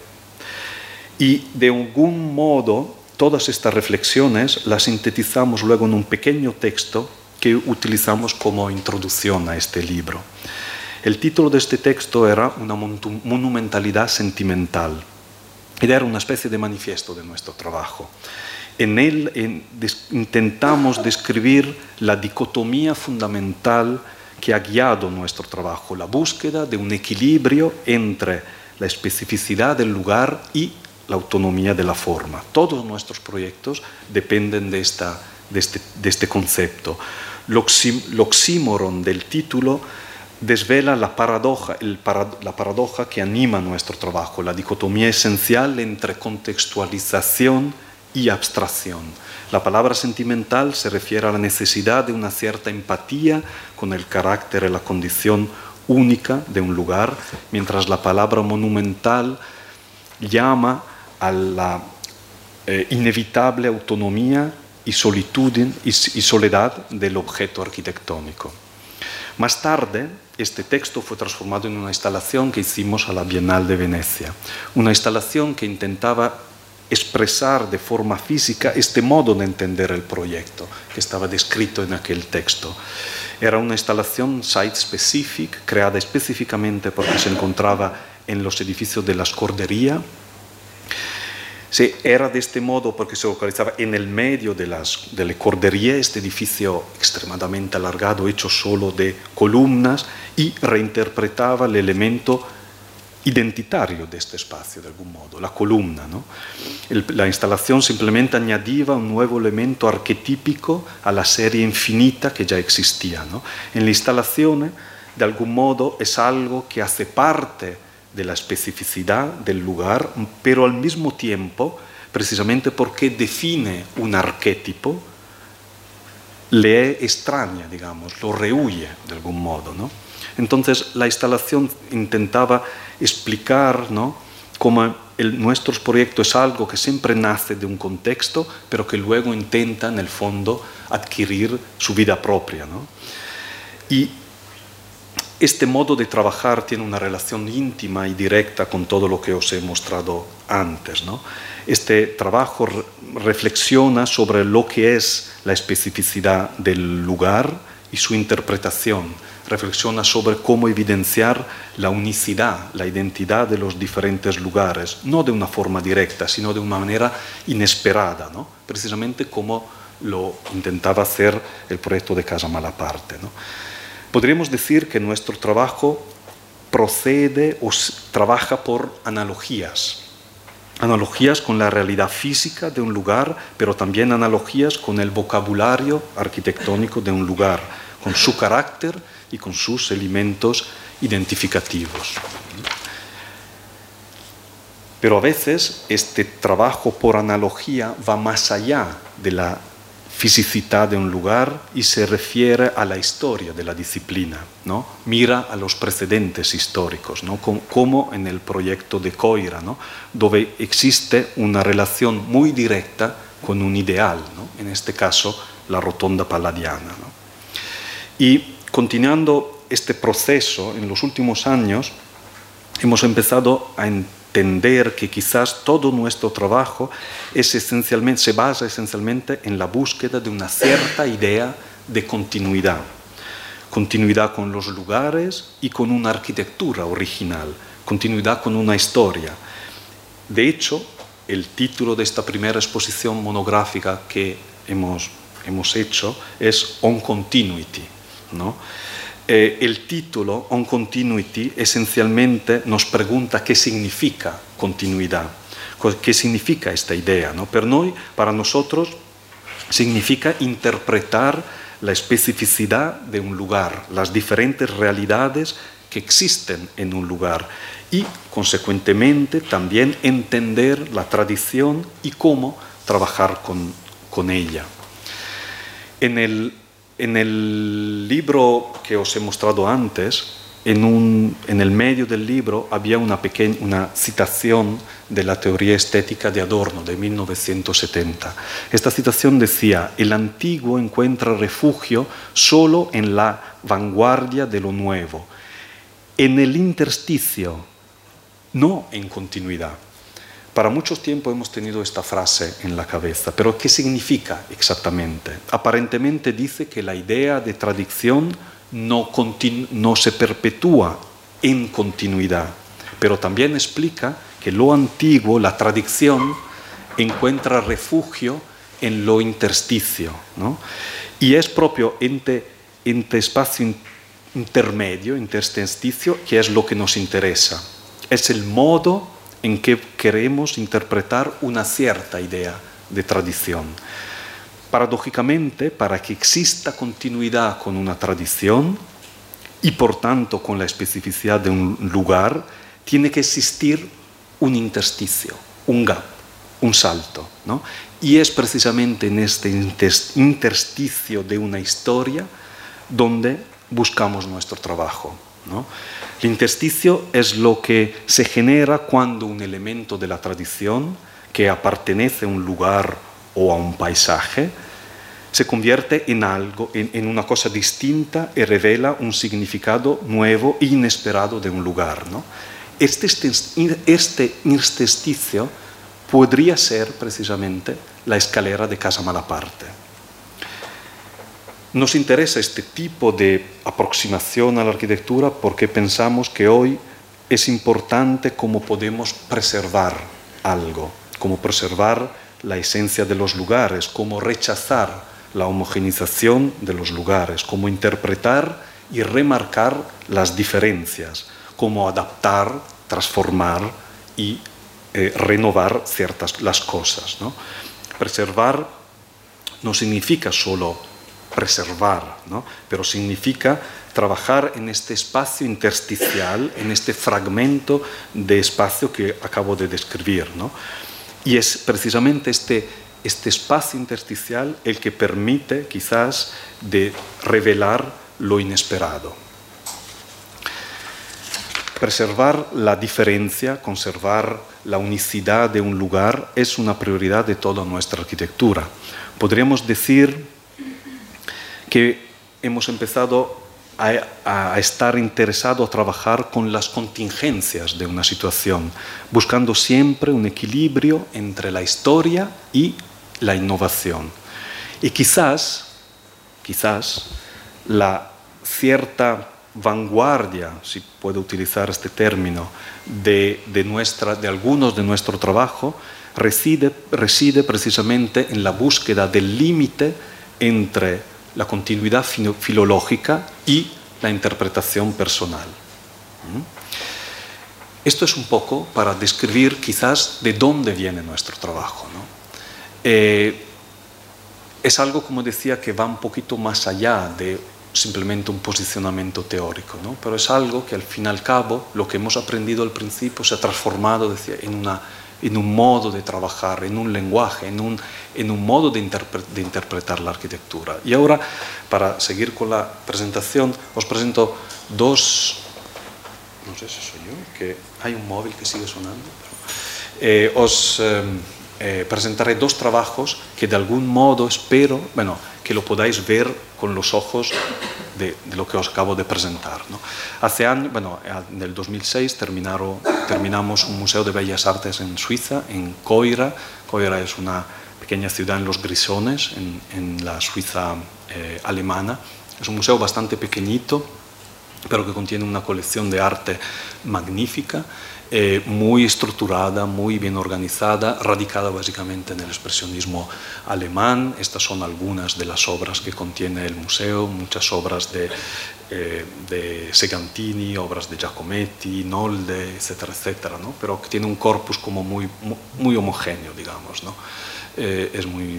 y de algún modo todas estas reflexiones las sintetizamos luego en un pequeño texto que utilizamos como introducción a este libro. El título de este texto era Una monumentalidad sentimental. Era una especie de manifiesto de nuestro trabajo. En él en, des, intentamos describir la dicotomía fundamental que ha guiado nuestro trabajo, la búsqueda de un equilibrio entre la especificidad del lugar y la autonomía de la forma. Todos nuestros proyectos dependen de, esta, de, este, de este concepto. El oxímoron del título desvela la paradoja, el para, la paradoja que anima nuestro trabajo, la dicotomía esencial entre contextualización y abstracción. La palabra sentimental se refiere a la necesidad de una cierta empatía con el carácter y la condición única de un lugar, mientras la palabra monumental llama a la eh, inevitable autonomía y solitud y, y soledad del objeto arquitectónico. Más tarde, este texto fue transformado en una instalación que hicimos a la Bienal de Venecia, una instalación que intentaba expresar de forma física este modo de entender el proyecto que estaba descrito en aquel texto. Era una instalación site-specific, creada específicamente porque se encontraba en los edificios de la Scorderia. Sí, era de este modo porque se localizaba en el medio de las de la Scorderia, este edificio extremadamente alargado, hecho solo de columnas, y reinterpretaba el elemento identitario de este espacio, de algún modo, la columna, ¿no? El, la instalación simplemente añadía un nuevo elemento arquetípico a la serie infinita que ya existía, ¿no? En la instalación, de algún modo, es algo que hace parte de la especificidad del lugar, pero al mismo tiempo, precisamente porque define un arquetipo, le es extraña, digamos, lo rehuye de algún modo, ¿no? Entonces, la instalación intentaba explicar, ¿no?, cómo el, nuestro proyecto es algo que siempre nace de un contexto, pero que luego intenta, en el fondo, adquirir su vida propia, ¿no? Y este modo de trabajar tiene una relación íntima y directa con todo lo que os he mostrado antes, ¿no? Este trabajo re- reflexiona sobre lo que es la especificidad del lugar y su interpretación. Reflexiona sobre cómo evidenciar la unicidad, la identidad de los diferentes lugares, no de una forma directa, sino de una manera inesperada, ¿no? Precisamente como lo intentaba hacer el proyecto de Casa Malaparte, ¿no? Podríamos decir que nuestro trabajo procede o trabaja por analogías, analogías con la realidad física de un lugar, pero también analogías con el vocabulario arquitectónico de un lugar, con su carácter y con sus elementos identificativos. Pero a veces este trabajo por analogía va más allá de la fisicidad de un lugar y se refiere a la historia de la disciplina, ¿no? Mira a los precedentes históricos, ¿no? Como en el proyecto de Coira, ¿no?, donde existe una relación muy directa con un ideal, ¿no?, en este caso la rotonda palladiana, ¿no? Y continuando este proceso, en los últimos años hemos empezado a entender que quizás todo nuestro trabajo es esencialmente, se basa esencialmente en la búsqueda de una cierta idea de continuidad. Continuidad con los lugares y con una arquitectura original, continuidad con una historia. De hecho, el título de esta primera exposición monográfica que hemos, hemos hecho es On Continuity, ¿no? Eh, el título On Continuity esencialmente nos pregunta qué significa continuidad, qué significa esta idea, ¿no? Pero noi, para nosotros significa interpretar la especificidad de un lugar, las diferentes realidades que existen en un lugar y, consecuentemente, también entender la tradición y cómo trabajar con, con ella. En el En el libro que os he mostrado antes, en, un, en el medio del libro había una, pequeña, una citación de la teoría estética de Adorno de mil novecientos setenta. Esta citación decía: el antiguo encuentra refugio solo en la vanguardia de lo nuevo, en el intersticio, no en continuidad. Para mucho tiempo hemos tenido esta frase en la cabeza, pero ¿qué significa exactamente? Aparentemente dice que la idea de tradición no, continu- no se perpetúa en continuidad, pero también explica que lo antiguo, la tradición, encuentra refugio en lo intersticio, ¿no? Y es propio este, este espacio intermedio, intersticio, que es lo que nos interesa. Es el modo en que queremos interpretar una cierta idea de tradición. Paradójicamente, para que exista continuidad con una tradición y por tanto con la especificidad de un lugar, tiene que existir un intersticio, un gap, un salto, ¿no? Y es precisamente en este intersticio de una historia donde buscamos nuestro trabajo, ¿no? El intersticio es lo que se genera cuando un elemento de la tradición que pertenece a un lugar o a un paisaje se convierte en algo, en, en una cosa distinta y revela un significado nuevo e inesperado de un lugar, ¿no? Este, este, este intersticio podría ser precisamente la escalera de Casa Malaparte. Nos interesa este tipo de aproximación a la arquitectura porque pensamos que hoy es importante cómo podemos preservar algo, cómo preservar la esencia de los lugares, cómo rechazar la homogeneización de los lugares, cómo interpretar y remarcar las diferencias, cómo adaptar, transformar y eh, renovar ciertas las cosas, ¿no? Preservar no significa solo preservar, ¿no? Pero significa trabajar en este espacio intersticial, en este fragmento de espacio que acabo de describir, ¿no? Y es precisamente este, este espacio intersticial el que permite quizás de revelar lo inesperado. Preservar la diferencia, conservar la unicidad de un lugar es una prioridad de toda nuestra arquitectura. Podríamos decir que hemos empezado a, a estar interesados a trabajar con las contingencias de una situación, buscando siempre un equilibrio entre la historia y la innovación. Y quizás, quizás, la cierta vanguardia, si puedo utilizar este término, de, de, nuestra, de algunos de nuestro trabajo, reside, reside precisamente en la búsqueda del límite entre la continuidad filológica y la interpretación personal. Esto es un poco para describir quizás de dónde viene nuestro trabajo, ¿no? Eh, es algo, como decía, que va un poquito más allá de simplemente un posicionamiento teórico, ¿no? Pero es algo que al fin y al cabo lo que hemos aprendido al principio se ha transformado, decía, en una en un modo de trabajar, en un lenguaje, en un, en un modo de, interpre de interpretar la arquitectura. Y ahora, para seguir con la presentación, os presento dos, no sé si soy yo, que hay un móvil que sigue sonando, pero, eh, os eh, eh, presentaré dos trabajos que de algún modo espero, bueno, que lo podáis ver con los ojos de, de lo que os acabo de presentar, ¿no? Hace años, bueno, en el dos mil seis terminaron, terminamos un museo de bellas artes en Suiza, en Coira. Coira es una pequeña ciudad en los Grisones, en, en la Suiza eh, alemana. Es un museo bastante pequeñito, pero que contiene una colección de arte magnífica, eh, muy estructurada, muy bien organizada, radicada básicamente en el expresionismo alemán. Estas son algunas de las obras que contiene el museo, muchas obras de, eh, de Segantini, obras de Giacometti, Nolde, etcétera, etcétera, ¿no? Pero que tiene un corpus como muy, muy homogéneo, digamos, ¿no? Eh, es muy...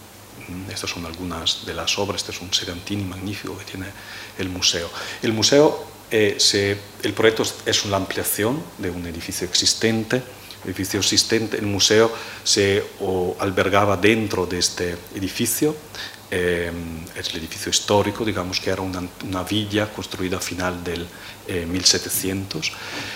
Estas son algunas de las obras. Este es un Segantini magnífico que tiene el museo. El museo, eh, se, el proyecto es una ampliación de un edificio existente. El edificio existente, el museo se o, albergaba dentro de este edificio. Eh, es el edificio histórico, digamos que era una, una villa construida a final del eh, mil setecientos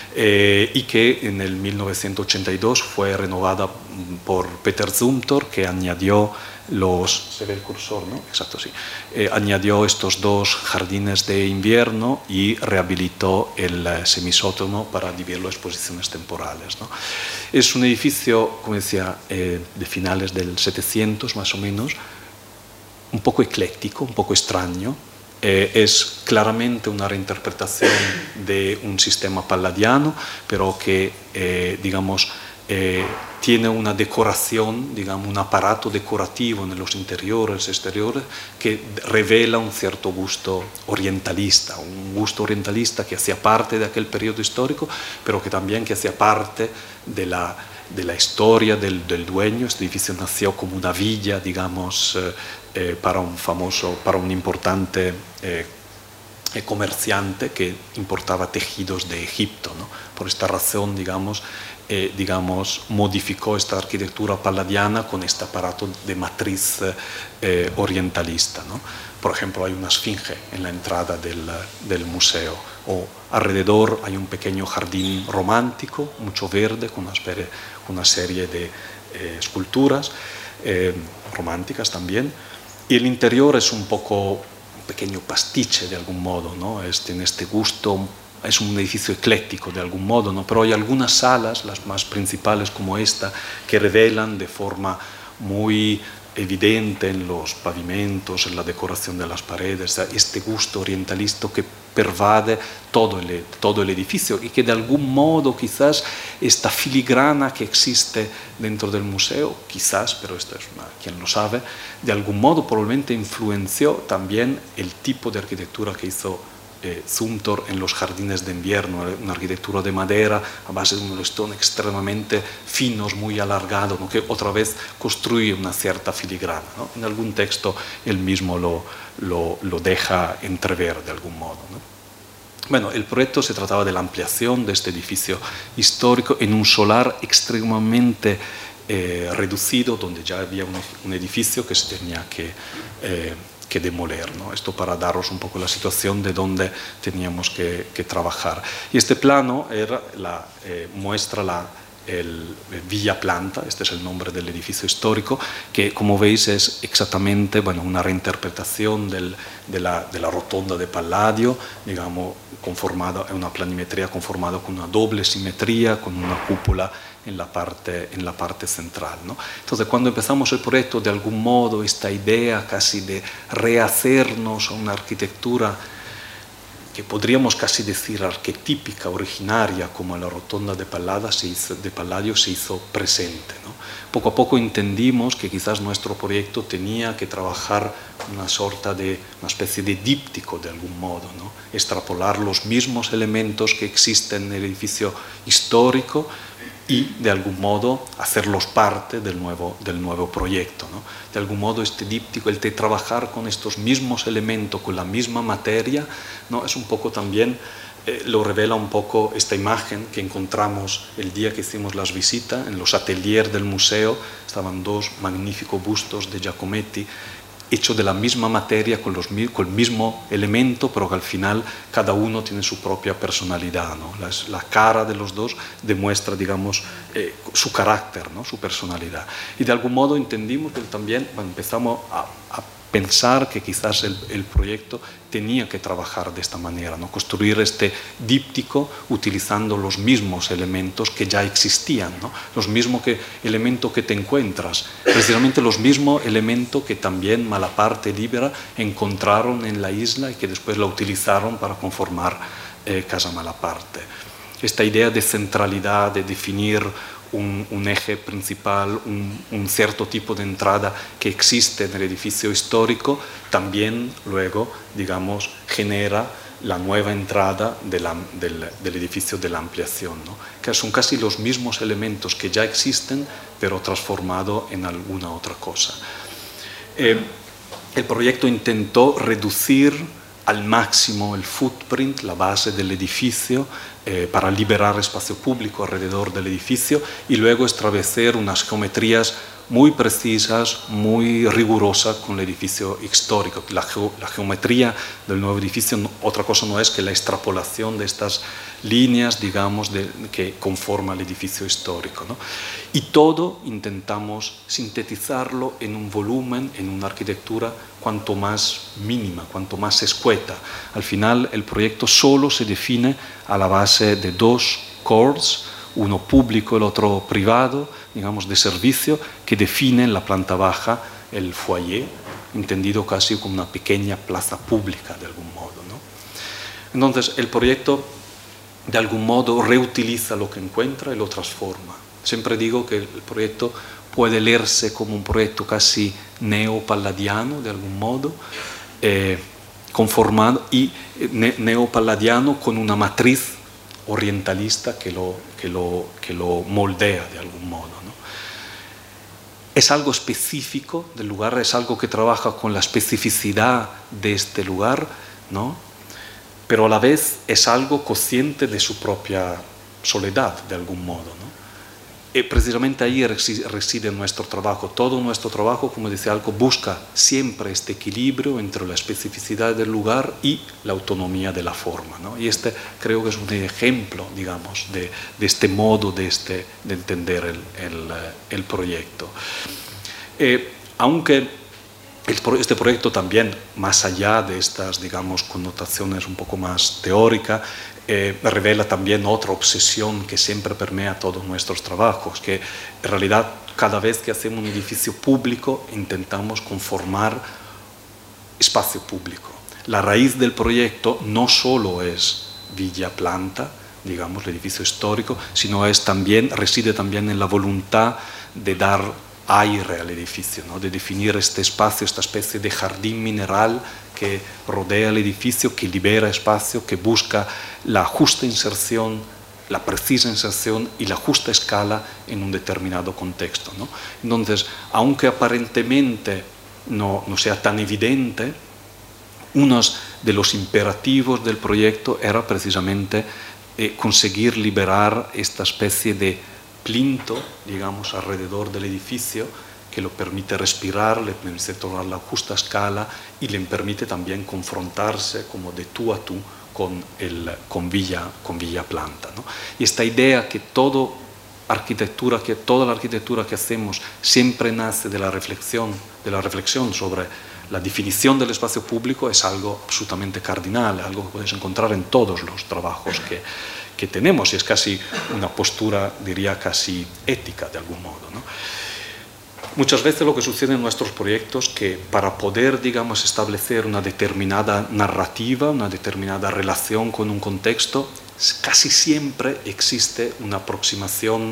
eh, y que en el mil novecientos ochenta y dos fue renovada por Peter Zumthor, que añadió los, se ve el cursor, ¿no? Exacto, sí. Eh, añadió estos dos jardines de invierno y rehabilitó el eh, semisótano para dividirlo a exposiciones temporales, ¿no? Es un edificio, como decía, eh, de finales del setecientos más o menos, un poco ecléctico, un poco extraño. Eh, es claramente una reinterpretación de un sistema palladiano, pero que, eh, digamos, eh, tiene una decoración, digamos, un aparato decorativo en los interiores y exteriores que revela un cierto gusto orientalista, un gusto orientalista que hacía parte de aquel periodo histórico, pero que también que hacía parte de la, de la historia del, del dueño. Este edificio nació como una villa, digamos, eh, eh, para un famoso, para un importante eh, comerciante que importaba tejidos de Egipto, ¿no? Por esta razón, digamos, Eh, digamos, modificó esta arquitectura palladiana con este aparato de matriz eh, orientalista, ¿no? Por ejemplo, hay una esfinge en la entrada del, del museo, o alrededor hay un pequeño jardín romántico, mucho verde, con una, especie, una serie de eh, esculturas eh, románticas también, y el interior es un poco un pequeño pastiche de algún modo, ¿no? Es, tiene este gusto es un edificio ecléctico de algún modo, ¿no? Pero hay algunas salas, las más principales como esta, que revelan de forma muy evidente en los pavimentos, en la decoración de las paredes, este gusto orientalista que pervade todo el, todo el edificio y que de algún modo quizás esta filigrana que existe dentro del museo, quizás, pero esto es una, quien lo sabe, de algún modo probablemente influenció también el tipo de arquitectura que hizo Eh, Zumthor en los jardines de invierno, una arquitectura de madera a base de un listón extremadamente finos, muy alargado, ¿no? Que otra vez construye una cierta filigrana, ¿no? En algún texto él mismo lo, lo, lo deja entrever de algún modo, ¿no? Bueno, el proyecto se trataba de la ampliación de este edificio histórico en un solar extremadamente eh, reducido, donde ya había un, un edificio que se tenía que eh, que demoler, ¿no? Esto para daros un poco la situación de donde teníamos que, que trabajar. Y este plano era la, eh, muestra la el Villa Planta, este es el nombre del edificio histórico, que como veis es exactamente, bueno, una reinterpretación del, de, la, de la rotonda de Palladio, digamos, conformada, una planimetría conformada con una doble simetría, con una cúpula en la parte, en la parte central, ¿no? Entonces, cuando empezamos el proyecto, de algún modo, esta idea casi de rehacernos a una arquitectura que podríamos casi decir arquetípica, originaria, como la rotonda de Palladio se hizo, de Palladio se hizo presente, ¿no? Poco a poco entendimos que quizás nuestro proyecto tenía que trabajar una sorta de, una especie de díptico de algún modo, ¿no? Extrapolar los mismos elementos que existen en el edificio histórico y de algún modo hacerlos parte del nuevo, del nuevo proyecto, ¿no? De algún modo este díptico, el de trabajar con estos mismos elementos, con la misma materia, ¿no? Es un poco también, eh, lo revela un poco esta imagen que encontramos el día que hicimos las visitas, en los ateliers del museo estaban dos magníficos bustos de Giacometti, hecho de la misma materia, con, los, con el mismo elemento, pero que al final cada uno tiene su propia personalidad, ¿no? La, la cara de los dos demuestra, digamos, eh, su carácter, ¿no? Su personalidad. Y de algún modo entendimos que también, bueno, empezamos a, a pensar que quizás el, el proyecto tenía que trabajar de esta manera, ¿no? Construir este díptico utilizando los mismos elementos que ya existían, ¿no? Los mismos que, elementos que te encuentras, precisamente los mismos elementos que también Malaparte y Libera encontraron en la isla y que después la utilizaron para conformar eh, Casa Malaparte. Esta idea de centralidad, de definir Un, un eje principal, un, un cierto tipo de entrada que existe en el edificio histórico, también luego, digamos, genera la nueva entrada de la, del, del edificio de la ampliación, ¿no? Que son casi los mismos elementos que ya existen, pero transformados en alguna otra cosa. Eh, el proyecto intentó reducir al máximo el footprint, la base del edificio, eh, para liberar espacio público alrededor del edificio y luego establecer unas geometrías muy precisas, muy rigurosas con el edificio histórico. La, ge la geometría del nuevo edificio, no, otra cosa no es que la extrapolación de estas líneas, digamos, de, que conforman el edificio histórico, ¿no? Y todo intentamos sintetizarlo en un volumen, en una arquitectura cuanto más mínima, cuanto más escueta. Al final el proyecto solo se define a la base de dos cores, uno público y el otro privado, digamos de servicio, que definen la planta baja, el foyer, entendido casi como una pequeña plaza pública de algún modo, ¿no? Entonces el proyecto de algún modo reutiliza lo que encuentra y lo transforma. Siempre digo que el proyecto puede leerse como un proyecto casi neopalladiano de algún modo, eh, conformado y ne neopalladiano con una matriz orientalista que lo, que lo, que lo moldea de algún modo, ¿no? Es algo específico del lugar, es algo que trabaja con la especificidad de este lugar, ¿no? Pero a la vez es algo consciente de su propia soledad de algún modo, ¿no? Y precisamente ahí reside nuestro trabajo. Todo nuestro trabajo, como decía Alco, busca siempre este equilibrio entre la especificidad del lugar y la autonomía de la forma, ¿no? Y este creo que es un ejemplo, digamos, de, de este modo de, este, de entender el, el, el proyecto. Eh, aunque este proyecto también, más allá de estas, digamos, connotaciones un poco más teóricas, eh, revela también otra obsesión que siempre permea todos nuestros trabajos, que en realidad cada vez que hacemos un edificio público intentamos conformar espacio público. La raíz del proyecto no solo es Villa Planta, digamos, el edificio histórico, sino es también, reside también en la voluntad de dar aire al edificio, ¿no? De definir este espacio, esta especie de jardín mineral que rodea el edificio, que libera espacio, que busca la justa inserción, la precisa inserción y la justa escala en un determinado contexto, ¿no? Entonces, aunque aparentemente no, no sea tan evidente, uno de los imperativos del proyecto era precisamente eh, conseguir liberar esta especie de plinto, digamos, alrededor del edificio, que lo permite respirar, le permite tomar la justa escala y le permite también confrontarse como de tú a tú con, el, con, Villa, con Villa Planta, ¿no? Y esta idea que, todo arquitectura, que toda la arquitectura que hacemos siempre nace de la reflexión, de la reflexión sobre la definición del espacio público es algo absolutamente cardinal, algo que puedes encontrar en todos los trabajos que, que tenemos, y es casi una postura, diría, casi ética de algún modo, ¿no? Muchas veces lo que sucede en nuestros proyectos es que para poder, digamos, establecer una determinada narrativa, una determinada relación con un contexto, casi siempre existe una aproximación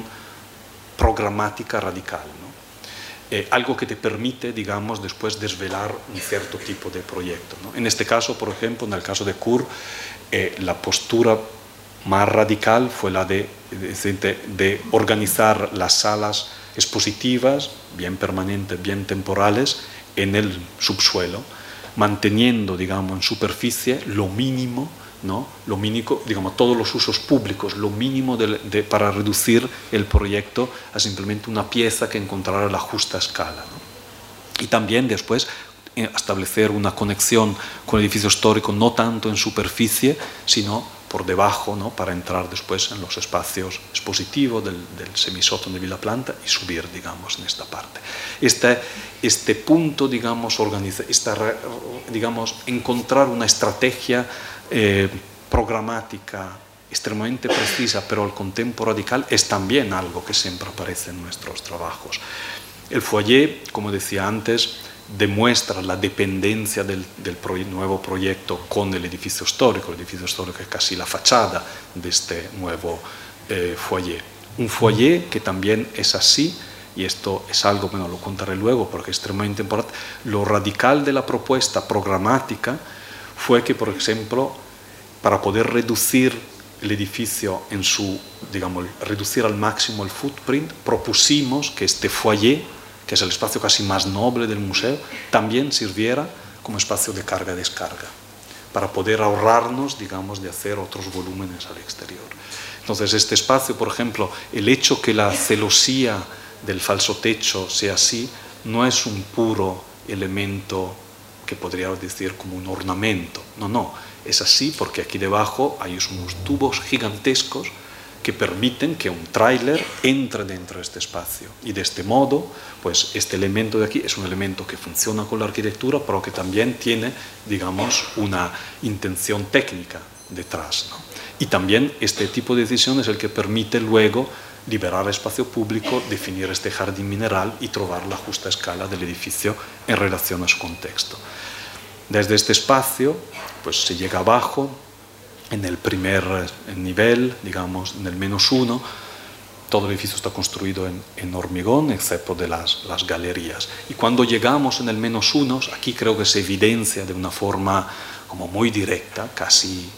programática radical, ¿no? Eh, algo que te permite, digamos, después desvelar un cierto tipo de proyecto, ¿no? En este caso, por ejemplo, en el caso de Kur, eh, la postura más radical fue la de, de, de organizar las salas expositivas, bien permanentes, bien temporales, en el subsuelo, manteniendo, digamos, en superficie lo mínimo, ¿no? Lo mínimo, digamos, todos los usos públicos, lo mínimo de, de, para reducir el proyecto a simplemente una pieza que encontrara la justa escala, ¿no? Y también después eh, establecer una conexión con el edificio histórico, no tanto en superficie, sino por debajo, ¿no? Para entrar después en los espacios expositivos del, del semisótano de Villa Planta y subir, digamos, en esta parte. Este, este punto, digamos, organiza, esta, digamos, encontrar una estrategia eh, programática extremadamente precisa, pero al contempo radical, es también algo que siempre aparece en nuestros trabajos. El foyer, como decía antes, demuestra la dependencia del, del proye nuevo proyecto con el edificio histórico. El edificio histórico es casi la fachada de este nuevo eh, foyer. Un foyer que también es así, y esto es algo, bueno, lo contaré luego porque es extremadamente importante. Lo radical de la propuesta programática fue que, por ejemplo, para poder reducir el edificio en su, digamos, reducir al máximo el footprint, propusimos que este foyer, que es el espacio casi más noble del museo, también sirviera como espacio de carga y descarga, para poder ahorrarnos, digamos, de hacer otros volúmenes al exterior. Entonces, este espacio, por ejemplo, el hecho que la celosía del falso techo sea así, no es un puro elemento que podríamos decir como un ornamento, no, no, es así porque aquí debajo hay unos tubos gigantescos que permiten que un tráiler entre dentro de este espacio. Y de este modo, pues este elemento de aquí es un elemento que funciona con la arquitectura, pero que también tiene, digamos, una intención técnica detrás, ¿no? Y también este tipo de decisión es el que permite luego liberar espacio público, definir este jardín mineral y trobar la justa escala del edificio en relación a su contexto. Desde este espacio, pues se llega abajo, en el primer nivel, digamos, en el menos uno, todo el edificio está construido en, en hormigón, excepto de las, las galerías. Y cuando llegamos en el menos uno, aquí creo que se evidencia de una forma como muy directa, casi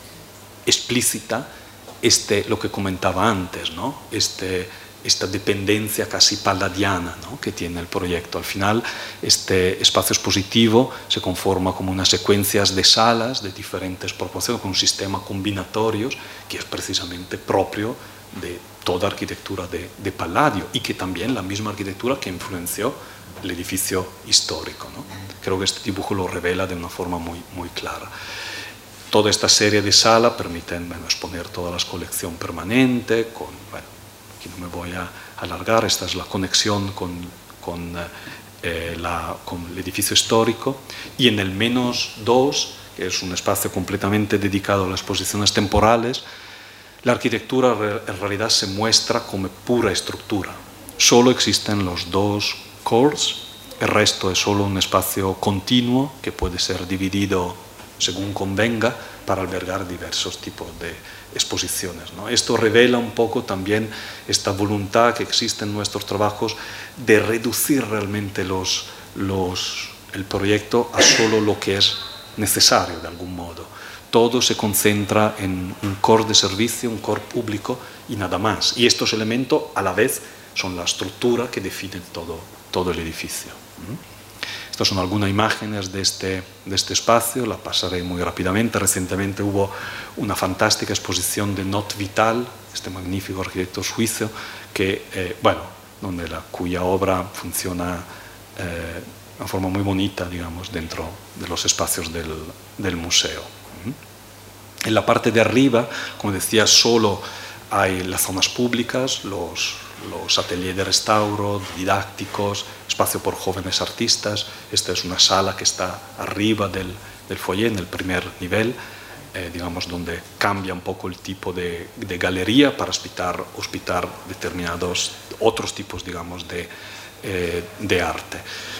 explícita, este, lo que comentaba antes, ¿no? Este, esta dependencia casi palladiana, ¿no? Que tiene el proyecto. Al final, este espacio expositivo se conforma como unas secuencias de salas de diferentes proporciones, con un sistema combinatorio que es precisamente propio de toda arquitectura de, de Palladio y que también la misma arquitectura que influenció el edificio histórico, ¿no? Creo que este dibujo lo revela de una forma muy, muy clara. Toda esta serie de salas permiten, bueno, exponer toda la colección permanente, con, bueno, aquí no me voy a alargar, esta es la conexión con, con eh, la, con el edificio histórico, y en el menos dos, que es un espacio completamente dedicado a las exposiciones temporales, la arquitectura en realidad se muestra como pura estructura. Solo existen los dos cores, el resto es solo un espacio continuo que puede ser dividido según convenga para albergar diversos tipos de exposiciones, ¿no? Esto revela un poco también esta voluntad que existe en nuestros trabajos de reducir realmente los, los, el proyecto a solo lo que es necesario de algún modo. Todo se concentra en un core de servicio, un core público y nada más. Y estos elementos a la vez son la estructura que define todo, todo el edificio. Estas son algunas imágenes de este, de este espacio, la pasaré muy rápidamente. Recientemente hubo una fantástica exposición de Not Vital, este magnífico arquitecto suizo, que, eh, bueno, donde la, cuya obra funciona eh, de una forma muy bonita, digamos, dentro de los espacios del, del museo. En la parte de arriba, como decía, solo hay las zonas públicas, los, los ateliers de restauro, didácticos, espacio por jóvenes artistas. Esta es una sala que está arriba del, del foyer, en el primer nivel, eh, digamos, donde cambia un poco el tipo de, de galería para hospitar, hospitar determinados otros tipos, digamos, de, eh, de arte.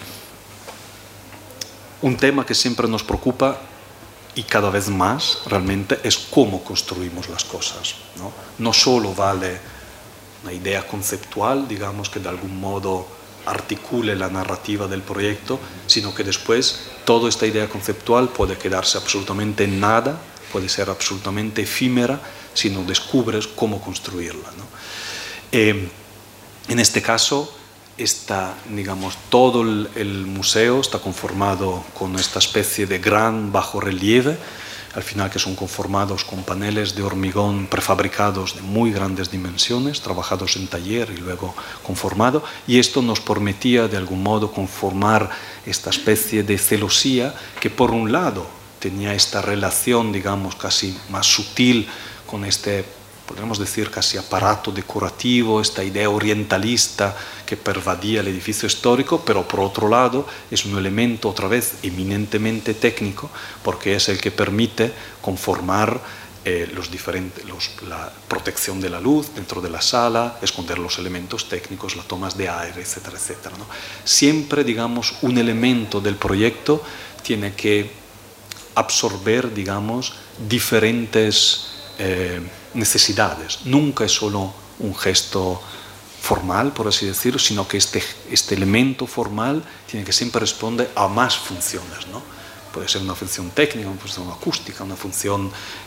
Un tema que siempre nos preocupa y cada vez más realmente es cómo construimos las cosas, ¿no? No solo vale una idea conceptual, digamos, que de algún modo articule la narrativa del proyecto, sino que después toda esta idea conceptual puede quedarse absolutamente en nada, puede ser absolutamente efímera si no descubres cómo construirla, ¿no? Eh, en este caso, Está, digamos, todo el, el museo está conformado con esta especie de gran bajorrelieve, al final que son conformados con paneles de hormigón prefabricados de muy grandes dimensiones, trabajados en taller y luego conformado, y esto nos permitía de algún modo conformar esta especie de celosía que por un lado tenía esta relación, digamos, casi más sutil con este, podríamos decir, casi aparato decorativo, esta idea orientalista que pervadía el edificio histórico, pero por otro lado es un elemento otra vez eminentemente técnico, porque es el que permite conformar eh, los diferentes, los, la protección de la luz dentro de la sala, esconder los elementos técnicos, las tomas de aire, etcétera, etcétera, ¿no? Siempre, digamos, un elemento del proyecto tiene que absorber, digamos, diferentes eh, necesidades. Nunca es solo un gesto formal, por así decirlo, sino que este, este elemento formal tiene que siempre responder a más funciones, ¿no? Puede ser una función técnica, una función acústica, una función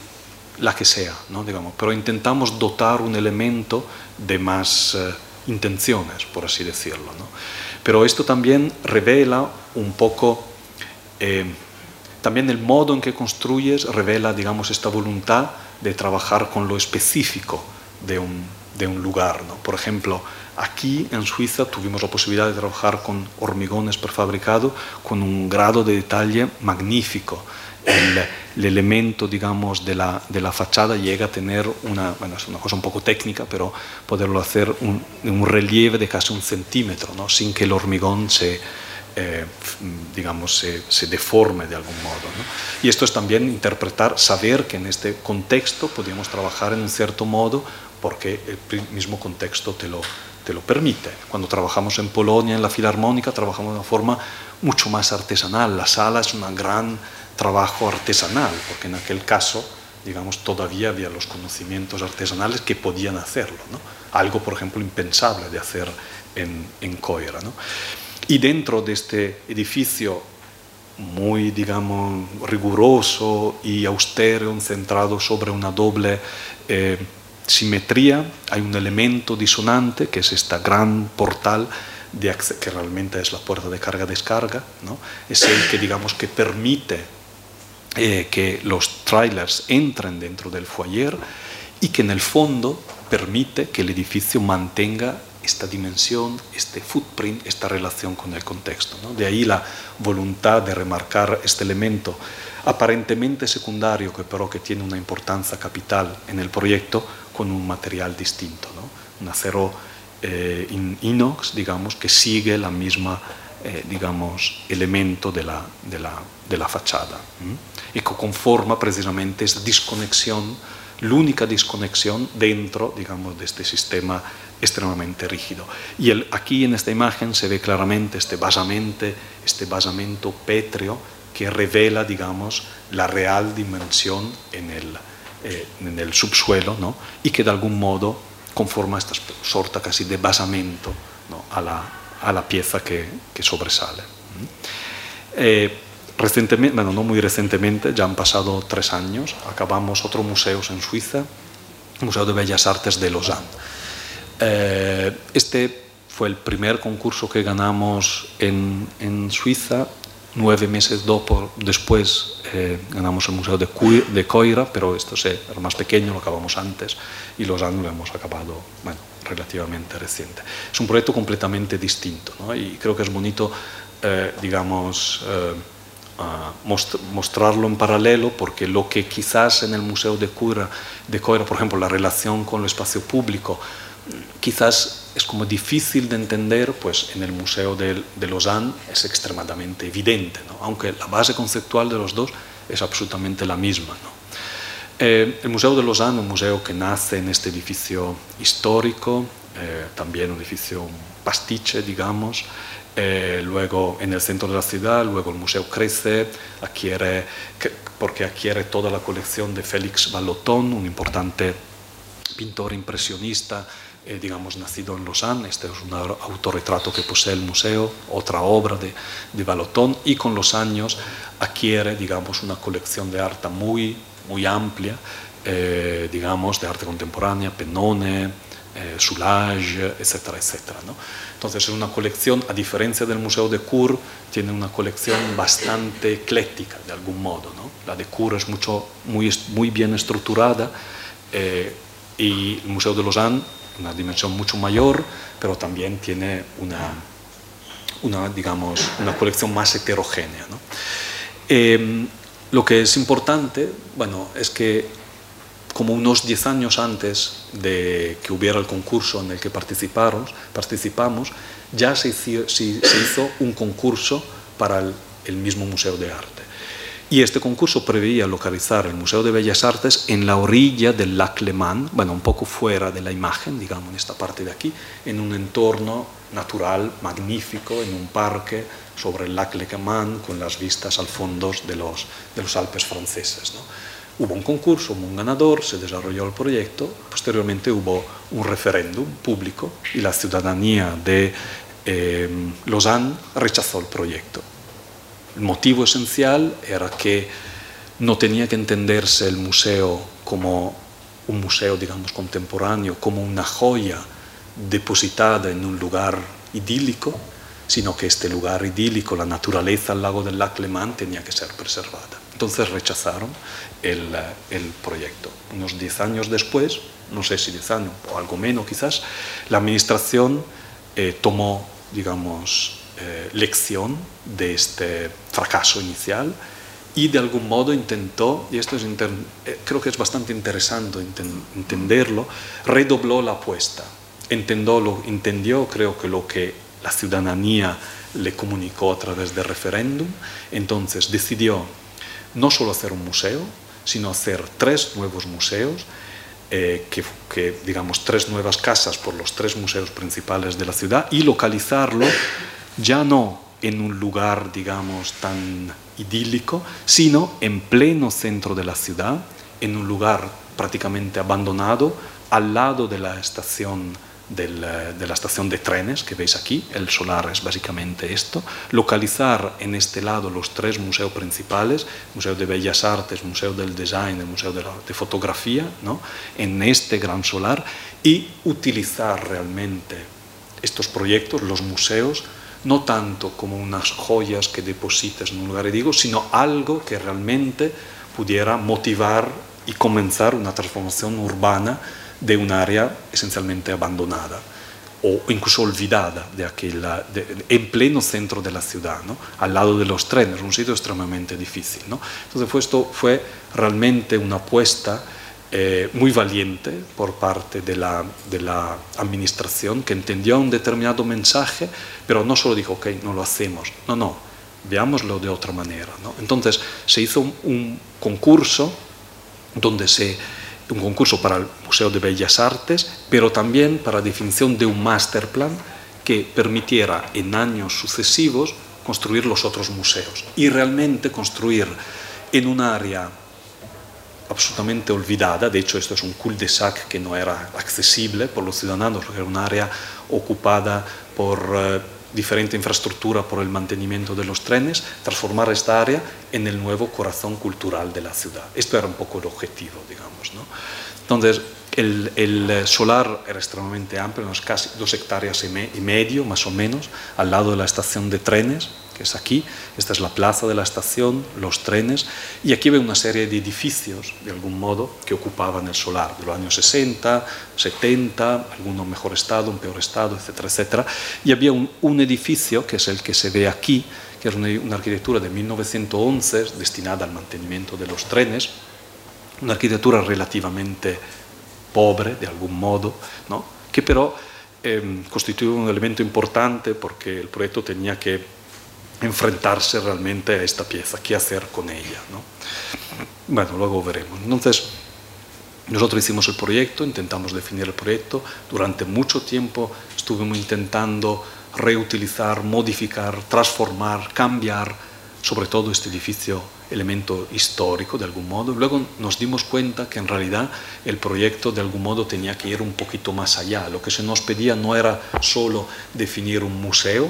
la que sea, ¿no? Digamos, pero intentamos dotar un elemento de más eh, intenciones, por así decirlo, ¿no? Pero esto también revela un poco, eh, también el modo en que construyes revela, digamos, esta voluntad de trabajar con lo específico de un, de un lugar, ¿no? Por ejemplo, aquí en Suiza tuvimos la posibilidad de trabajar con hormigones prefabricados con un grado de detalle magnífico. El, el elemento, digamos, de la, de la fachada llega a tener una, bueno, es una cosa un poco técnica, pero poderlo hacer un, un relieve de casi un centímetro, ¿no? Sin que el hormigón se, eh, digamos, se, se deforme de algún modo, ¿no? Y esto es también interpretar, saber que en este contexto podíamos trabajar en un cierto modo porque el mismo contexto te lo, te lo permite. Cuando trabajamos en Polonia, en la Filarmónica, trabajamos de una forma mucho más artesanal. La sala es un gran trabajo artesanal, porque en aquel caso, digamos, todavía había los conocimientos artesanales que podían hacerlo, ¿no? Algo, por ejemplo, impensable de hacer en, en Coira, ¿no? Y dentro de este edificio muy, digamos, riguroso y austero, centrado sobre una doble eh, simetría, hay un elemento disonante que es esta gran portal de que realmente es la puerta de carga-descarga, ¿no? Es el que, digamos, que permite eh, que los trailers entren dentro del foyer y que en el fondo permite que el edificio mantenga esta dimensión, este footprint, esta relación con el contexto, ¿no? De ahí la voluntad de remarcar este elemento aparentemente secundario, que pero que tiene una importancia capital en el proyecto, con un material distinto, ¿no? Un acero eh, in, inox, digamos, que sigue la misma eh, digamos, elemento de la, de la, de la fachada, ¿m? Y que conforma precisamente esa desconexión, la única desconexión dentro, digamos, de este sistema extremadamente rígido. Y el, aquí en esta imagen se ve claramente este basamento, este basamento pétreo que revela, digamos, la real dimensión en el, eh, en el subsuelo, ¿no? Y que de algún modo conforma esta sorta casi de basamento, ¿no? a, la, a la pieza que, que sobresale. Eh, Recientemente, bueno, no muy recientemente, ya han pasado tres años, acabamos otro museo en Suiza, el Museo de Bellas Artes de Lausanne. Eh, este fue el primer concurso que ganamos en, en Suiza. Nueve meses do, por, después eh, ganamos el Museo de, Cuir, de Coira, pero esto sí, era más pequeño, lo acabamos antes, y Lausanne lo hemos acabado, bueno, relativamente reciente. Es un proyecto completamente distinto, ¿no? Y creo que es bonito, eh, digamos, eh, Uh, most, mostrarlo en paralelo, porque lo que quizás en el Museo de Coira, de Coira, por ejemplo, la relación con el espacio público, quizás es como difícil de entender, pues en el Museo de, de Lausanne es extremadamente evidente, ¿no? Aunque la base conceptual de los dos es absolutamente la misma, ¿no? Eh, el Museo de Lausanne, un museo que nace en este edificio histórico, eh, también un edificio un pastiche, digamos. Eh, luego en el centro de la ciudad, luego el museo crece, adquiere, porque adquiere toda la colección de Félix Vallotton, un importante pintor impresionista, eh, digamos, nacido en Lausanne. Este es un autorretrato que posee el museo, otra obra de, de Vallotton, y con los años adquiere, digamos, una colección de arte muy, muy amplia, eh, digamos, de arte contemporánea, Pennone, Eh, Soulages, etcétera, etcétera, ¿no? Entonces es una colección, a diferencia del Museo de Cour, tiene una colección bastante ecléctica de algún modo, ¿no? La de Cour es mucho, muy, muy bien estructurada, eh, y el Museo de Lausanne, una dimensión mucho mayor, pero también tiene una, una, digamos, una colección más heterogénea, ¿no? Eh, lo que es importante, bueno, es que como unos diez años antes de que hubiera el concurso en el que participamos, participamos ya se hizo, se hizo un concurso para el, el mismo Museo de Arte. Y este concurso preveía localizar el Museo de Bellas Artes en la orilla del Lac Léman, bueno, un poco fuera de la imagen, digamos, en esta parte de aquí, en un entorno natural magnífico, en un parque sobre el Lac Léman, con las vistas al fondo de los, de los Alpes franceses, ¿no? Hubo un concurso, hubo un ganador, se desarrolló el proyecto, posteriormente hubo un referéndum público y la ciudadanía de eh, Lausanne rechazó el proyecto. El motivo esencial era que no tenía que entenderse el museo como un museo, digamos, contemporáneo, como una joya depositada en un lugar idílico, sino que este lugar idílico, la naturaleza al lago del Lac Léman, tenía que ser preservada. Entonces rechazaron el, el proyecto. Unos diez años después, no sé si diez años o algo menos quizás, la administración eh, tomó, digamos, eh, lección de este fracaso inicial y de algún modo intentó, y esto es inter, eh, creo que es bastante interesante enten, entenderlo, redobló la apuesta. Entendió, lo, entendió, creo que lo que la ciudadanía le comunicó a través del referéndum, entonces decidió no solo hacer un museo, sino hacer tres nuevos museos, eh, que, que, digamos, tres nuevas casas por los tres museos principales de la ciudad, y localizarlo ya no en un lugar, digamos, tan idílico, sino en pleno centro de la ciudad, en un lugar prácticamente abandonado, al lado de la estación Del, de la estación de trenes que veis aquí. El solar es básicamente esto. Localizar en este lado los tres museos principales, Museo de Bellas Artes, Museo del Design, el Museo de, la, de Fotografía, ¿no? En este gran solar, y utilizar realmente estos proyectos, los museos, no tanto como unas joyas que deposites en un lugar idílico, sino algo que realmente pudiera motivar y comenzar una transformación urbana de un área esencialmente abandonada o incluso olvidada de aquella, de, de, en pleno centro de la ciudad, ¿no? Al lado de los trenes, un sitio extremadamente difícil, ¿no? Entonces fue esto fue realmente una apuesta eh, muy valiente por parte de la, de la administración, que entendió un determinado mensaje, pero no solo dijo, ok, no lo hacemos, no, no, veámoslo de otra manera, ¿no? Entonces se hizo un, un concurso, donde se, un concurso para el Museo de Bellas Artes, pero también para la definición de un master plan que permitiera en años sucesivos construir los otros museos y realmente construir en un área absolutamente olvidada. De hecho, esto es un cul-de-sac que no era accesible por los ciudadanos, porque era un área ocupada por eh, diferente infraestructura por el mantenimiento de los trenes, transformar esta área en el nuevo corazón cultural de la ciudad. Esto era un poco el objetivo, digamos, ¿no? Entonces, el, el solar era extremadamente amplio, unas casi dos hectáreas y, me, y medio, más o menos, al lado de la estación de trenes, que es aquí. Esta es la plaza de la estación, los trenes, y aquí ve una serie de edificios, de algún modo, que ocupaban el solar, de los años sesenta, setenta, algunos en mejor estado, en peor estado, etcétera, etcétera. Y había un, un edificio, que es el que se ve aquí, que es una, una arquitectura de mil novecientos once, destinada al mantenimiento de los trenes, una arquitectura relativamente pobre, de algún modo, ¿no? Que pero eh, constituye un elemento importante porque el proyecto tenía que enfrentarse realmente a esta pieza, qué hacer con ella, ¿no? Bueno, luego veremos. Entonces, nosotros hicimos el proyecto, intentamos definir el proyecto, durante mucho tiempo estuvimos intentando reutilizar, modificar, transformar, cambiar, sobre todo este edificio, elemento histórico de algún modo. Luego nos dimos cuenta que en realidad el proyecto de algún modo tenía que ir un poquito más allá. Lo que se nos pedía no era solo definir un museo,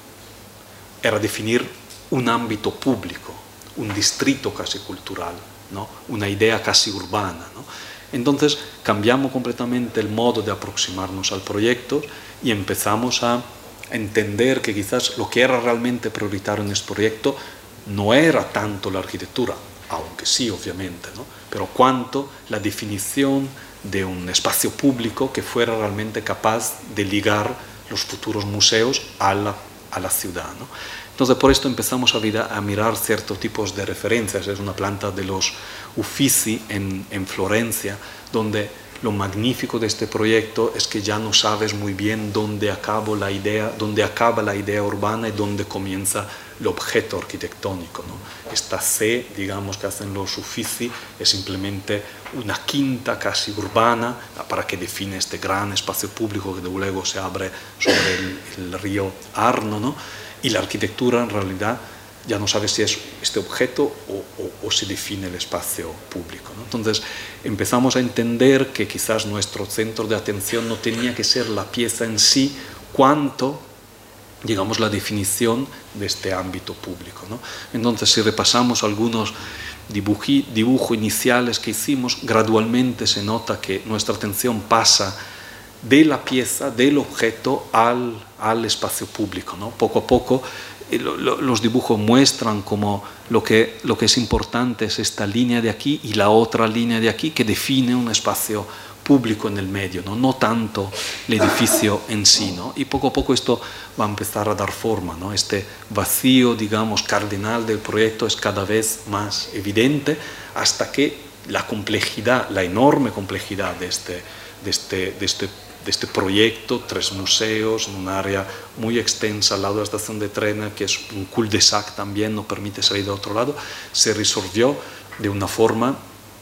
era definir un ámbito público, un distrito casi cultural, ¿no? Una idea casi urbana, ¿no? Entonces cambiamos completamente el modo de aproximarnos al proyecto y empezamos a entender que quizás lo que era realmente prioritario en este proyecto no era tanto la arquitectura, aunque sí, obviamente, ¿no? Pero cuanto la definición de un espacio público que fuera realmente capaz de ligar los futuros museos a la, a la ciudad, ¿no? Entonces, por esto empezamos a, vida, a mirar ciertos tipos de referencias. Es una planta de los Uffizi en, en Florencia, donde lo magnífico de este proyecto es que ya no sabes muy bien dónde acaba la idea, dónde acaba la idea urbana y dónde comienza el objeto arquitectónico, ¿no? Esta C, digamos, que hacen los Uffizi es simplemente una quinta casi urbana para que define este gran espacio público que luego se abre sobre el, el río Arno, ¿no? Y la arquitectura en realidad ya no sabe si es este objeto o, o, o se define el espacio público, ¿no? Entonces empezamos a entender que quizás nuestro centro de atención no tenía que ser la pieza en sí, cuanto, digamos, la definición de este ámbito público, ¿no? Entonces, si repasamos algunos dibuji, dibujos iniciales que hicimos, gradualmente se nota que nuestra atención pasa de la pieza, del objeto, al, al espacio público, ¿no? Poco a poco lo, lo, los dibujos muestran como lo que, lo que es importante es esta línea de aquí y la otra línea de aquí que define un espacio público en el medio, ¿no? No tanto el edificio en sí, ¿no? Y poco a poco esto va a empezar a dar forma, ¿no? Este vacío, digamos, cardinal del proyecto es cada vez más evidente hasta que la complejidad, la enorme complejidad de este, de este, de este, de este proyecto, tres museos, en un área muy extensa al lado de la estación de tren, que es un cul-de-sac también, no permite salir de otro lado, se resolvió de una forma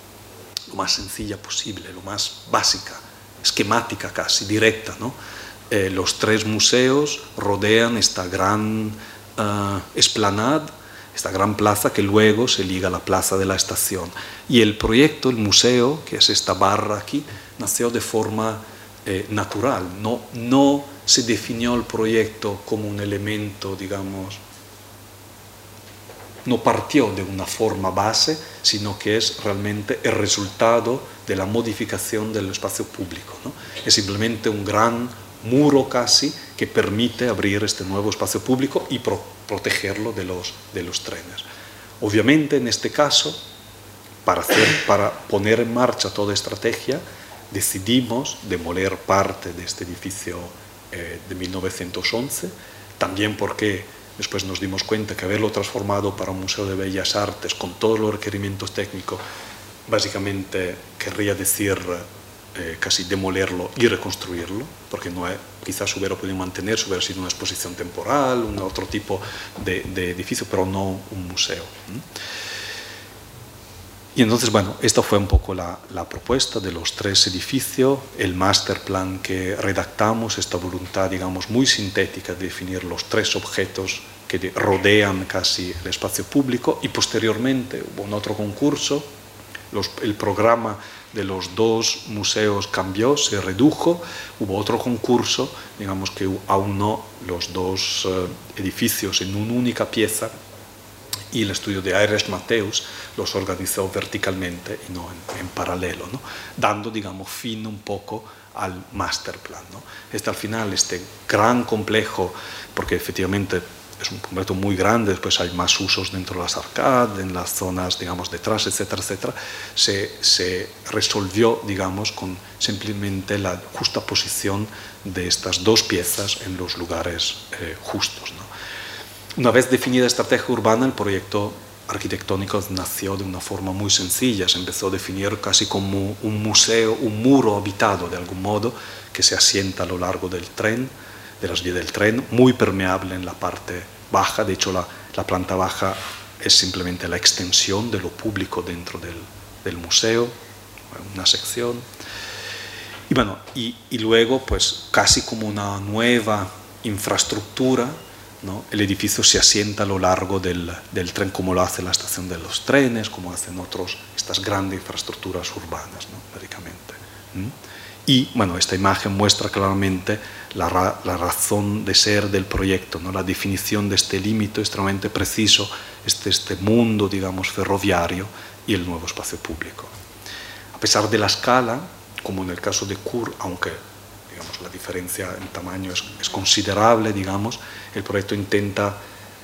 lo más sencilla posible, lo más básica, esquemática casi, directa, ¿no? Eh, los tres museos rodean esta gran uh, esplanada, esta gran plaza que luego se liga a la plaza de la estación. Y el proyecto, el museo, que es esta barra aquí, nació de forma eh, natural. No, no se definió el proyecto como un elemento, digamos, no partió de una forma base, sino que es realmente el resultado de la modificación del espacio público, ¿no? Es simplemente un gran muro casi que permite abrir este nuevo espacio público y pro protegerlo de los, de los trenes. Obviamente, en este caso, para, hacer, para poner en marcha toda estrategia, decidimos demoler parte de este edificio eh, de mil novecientos once, también porque después nos dimos cuenta que haberlo transformado para un museo de bellas artes con todos los requerimientos técnicos básicamente querría decir eh, casi demolerlo y reconstruirlo, porque no es, quizás hubiera podido mantenerse, hubiera sido una exposición temporal, un otro tipo de, de edificio, pero no un museo. Y entonces, bueno, esta fue un poco la, la propuesta de los tres edificios, el master plan que redactamos, esta voluntad, digamos, muy sintética de definir los tres objetos que de, rodean casi el espacio público, y posteriormente hubo un otro concurso, los, el programa de los dos museos cambió, se redujo, hubo otro concurso, digamos, que aunó los dos uh, edificios en una única pieza, y el estudio de Aires Mateus los organizó verticalmente y no en, en paralelo, ¿no? Dando, digamos, fin un poco al master plan, ¿no? Este, al final, este gran complejo, porque efectivamente es un complejo muy grande, después hay más usos dentro de las arcades, en las zonas, digamos, detrás, etcétera, etcétera, se, se resolvió, digamos, con simplemente la justa posición de estas dos piezas en los lugares eh, justos, ¿no? Una vez definida estrategia urbana, el proyecto arquitectónico nació de una forma muy sencilla. Se empezó a definir casi como un museo, un muro habitado de algún modo, que se asienta a lo largo del tren, de las vías del tren, muy permeable en la parte baja. De hecho, la, la planta baja es simplemente la extensión de lo público dentro del, del museo, una sección. Y bueno, y, y luego, pues casi como una nueva infraestructura, ¿no? El edificio se asienta a lo largo del, del tren, como lo hace la estación de los trenes, como hacen otros, estas grandes infraestructuras urbanas, ¿no? Básicamente. ¿Mm? Y bueno, esta imagen muestra claramente la, ra la razón de ser del proyecto, ¿no? La definición de este límite extremadamente preciso, este, este mundo, digamos, ferroviario y el nuevo espacio público. A pesar de la escala, como en el caso de Kur, aunque digamos, la diferencia en tamaño es, es considerable, digamos, el proyecto intenta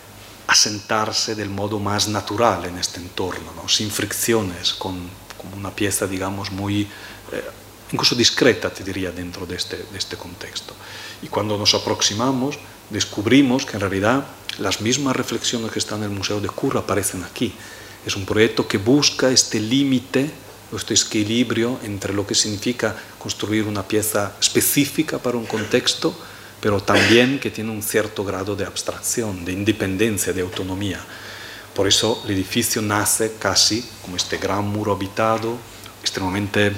asentarse del modo más natural en este entorno, ¿no? Sin fricciones, con, con una pieza, digamos, muy, eh, incluso discreta, te diría, dentro de este, de este contexto. Y cuando nos aproximamos, descubrimos que en realidad las mismas reflexiones que están en el Museo de Kur aparecen aquí. Es un proyecto que busca este límite, este equilibrio entre lo que significa construir una pieza específica para un contexto, pero también que tiene un cierto grado de abstracción, de independencia, de autonomía. Por eso el edificio nace casi como este gran muro habitado, extremadamente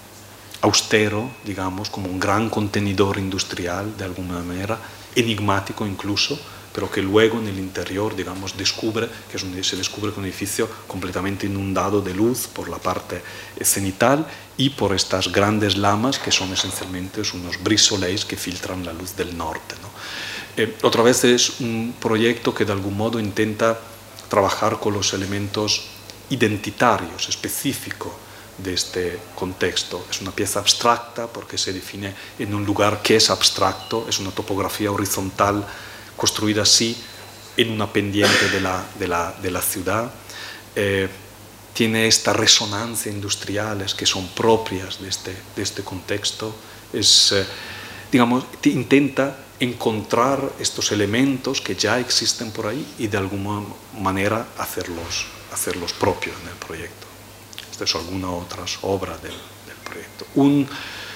austero, digamos, como un gran contenedor industrial, de alguna manera, enigmático incluso, pero que luego en el interior, digamos, descubre, que es un, se descubre que un edificio completamente inundado de luz por la parte cenital y por estas grandes lamas que son esencialmente unos brise-soleils que filtran la luz del norte, ¿no? Eh, otra vez es un proyecto que de algún modo intenta trabajar con los elementos identitarios, específicos de este contexto. Es una pieza abstracta porque se define en un lugar que es abstracto, es una topografía horizontal construida así en una pendiente de la, de la, de la ciudad. Eh, tiene estas resonancias industriales que son propias de este, de este contexto. Es, eh, digamos, intenta encontrar estos elementos que ya existen por ahí y de alguna manera hacerlos, hacerlos propios en el proyecto. Esta es alguna otra obra del, del proyecto. Un,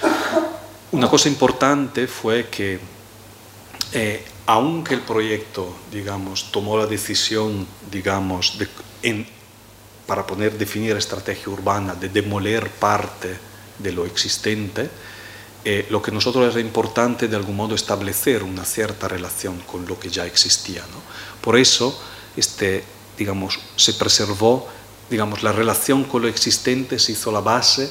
una cosa importante fue que eh, aunque el proyecto, digamos, tomó la decisión, digamos, de, en, para poder definir estrategia urbana, de demoler parte de lo existente, eh, lo que nosotros era importante de algún modo establecer una cierta relación con lo que ya existía, ¿no? Por eso, este, digamos, se preservó, digamos, la relación con lo existente se hizo la base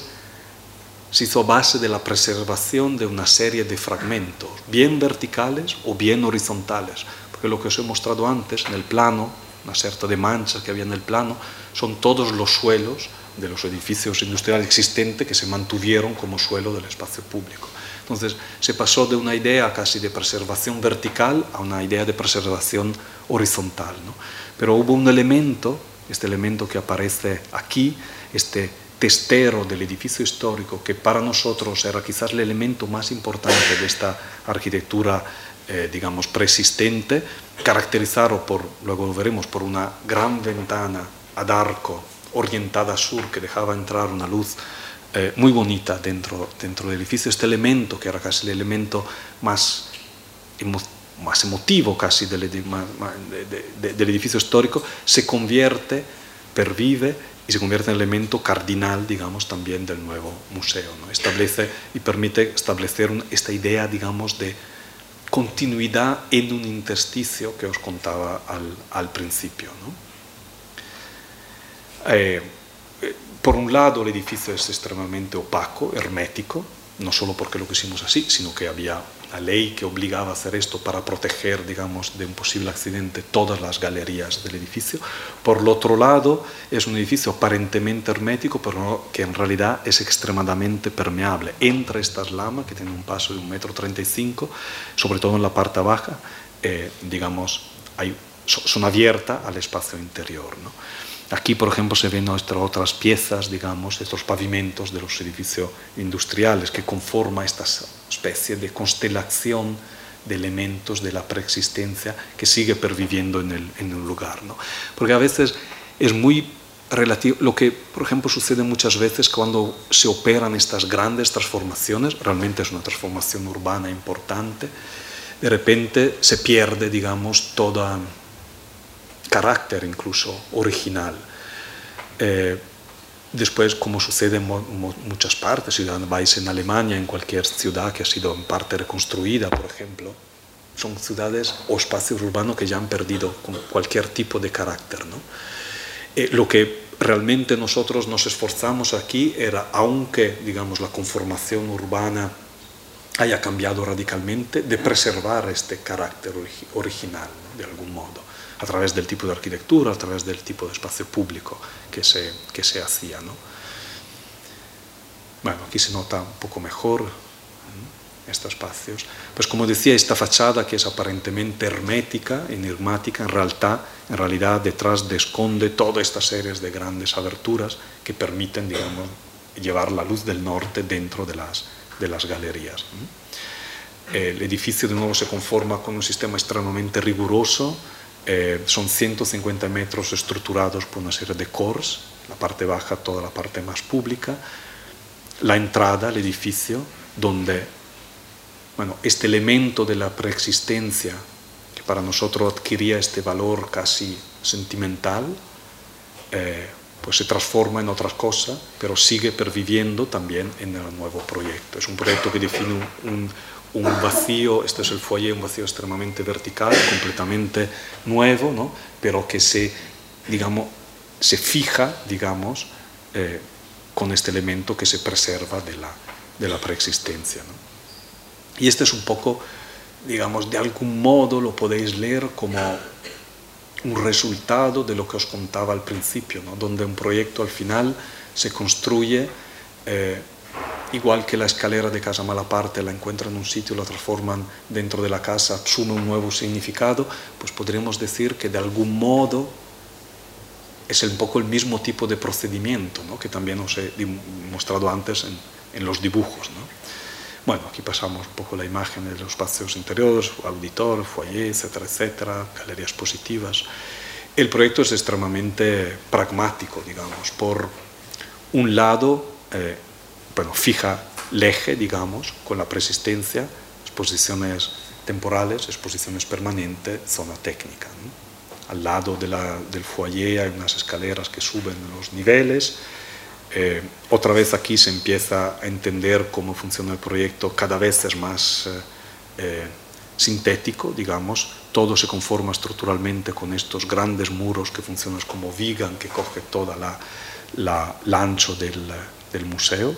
se hizo base de la preservación de una serie de fragmentos, bien verticales o bien horizontales, porque lo que os he mostrado antes en el plano, una serie de manchas que había en el plano, son todos los suelos de los edificios industriales existentes que se mantuvieron como suelo del espacio público. Entonces se pasó de una idea casi de preservación vertical a una idea de preservación horizontal, ¿no? Pero hubo un elemento, este elemento que aparece aquí, este testero del edificio histórico, que para nosotros era quizás el elemento más importante de esta arquitectura, eh, digamos, preexistente, caracterizado por, luego lo veremos, por una gran ventana ad arco orientada a sur que dejaba entrar una luz eh, muy bonita dentro, dentro del edificio. Este elemento, que era casi el elemento más, emo, más emotivo casi del, de, de, de, del edificio histórico, se convierte, pervive y se convierte en elemento cardinal, digamos, también del nuevo museo, ¿no? Establece y permite establecer un, esta idea, digamos, de continuidad en un intersticio que os contaba al, al principio, ¿no? Eh, por un lado, el edificio es extremadamente opaco, hermético, no solo porque lo quisimos así, sino que había una ley que obligaba a hacer esto para proteger, digamos, de un posible accidente todas las galerías del edificio. Por el otro lado, es un edificio aparentemente hermético, pero que en realidad es extremadamente permeable. Entra esta lama, que tiene un paso de un metro treinta y cinco, sobre todo en la parte baja, eh, digamos, hay, son abiertas al espacio interior, ¿no? Aquí, por ejemplo, se ven nuestras otras piezas, digamos, estos pavimentos de los edificios industriales que conforman esta especie de constelación de elementos de la preexistencia que sigue perviviendo en el, en el lugar, ¿no? Porque a veces es muy relativo, lo que, por ejemplo, sucede muchas veces cuando se operan estas grandes transformaciones, realmente es una transformación urbana importante, de repente se pierde, digamos, toda carácter incluso original. Eh, después, como sucede en mo mo muchas partes, si vais en Alemania, en cualquier ciudad que ha sido en parte reconstruida, por ejemplo, son ciudades o espacios urbanos que ya han perdido cualquier tipo de carácter, ¿no? Eh, lo que realmente nosotros nos esforzamos aquí era, aunque, digamos, la conformación urbana haya cambiado radicalmente, de preservar este carácter ori original, ¿no? De algún modo, a través del tipo de arquitectura, a través del tipo de espacio público que se, que se hacía, ¿no? Bueno, aquí se nota un poco mejor, ¿no?, estos espacios. Pues como decía, esta fachada que es aparentemente hermética, enigmática, en realidad, en realidad detrás de esconde toda esta serie de grandes aberturas que permiten, digamos, llevar la luz del norte dentro de las, de las galerías, ¿no? El edificio de nuevo se conforma con un sistema extremadamente riguroso. Eh, son ciento cincuenta metros estructurados por una serie de cores, la parte baja, toda la parte más pública, la entrada al edificio, donde, bueno, este elemento de la preexistencia, que para nosotros adquiría este valor casi sentimental, eh, pues se transforma en otras cosas, pero sigue perviviendo también en el nuevo proyecto. Es un proyecto que define un, un un vacío, este es el foyer, un vacío extremadamente vertical, completamente nuevo, ¿no?, pero que se, digamos, se fija, digamos, eh, con este elemento que se preserva de la, de la preexistencia, ¿no? Y este es un poco, digamos, de algún modo lo podéis leer como un resultado de lo que os contaba al principio, ¿no?, donde un proyecto al final se construye, eh, igual que la escalera de Casa Malaparte la encuentran en un sitio, la transforman dentro de la casa, asume un nuevo significado, pues podríamos decir que de algún modo es un poco el mismo tipo de procedimiento, ¿no?, que también os he mostrado antes en, en los dibujos, ¿no? Bueno, aquí pasamos un poco la imagen de los espacios interiores, auditor, foyer, etcétera, etcétera, galerías positivas. El proyecto es extremadamente pragmático, digamos. Por un lado, eh, bueno, fija el eje, digamos, con la preexistencia, exposiciones temporales, exposiciones permanentes, zona técnica, ¿no? Al lado de la, del foyer hay unas escaleras que suben los niveles. Eh, otra vez aquí se empieza a entender cómo funciona el proyecto, cada vez es más eh, eh, sintético, digamos, todo se conforma estructuralmente con estos grandes muros que funcionan como vigan que coge toda la, la, la ancho del, del museo.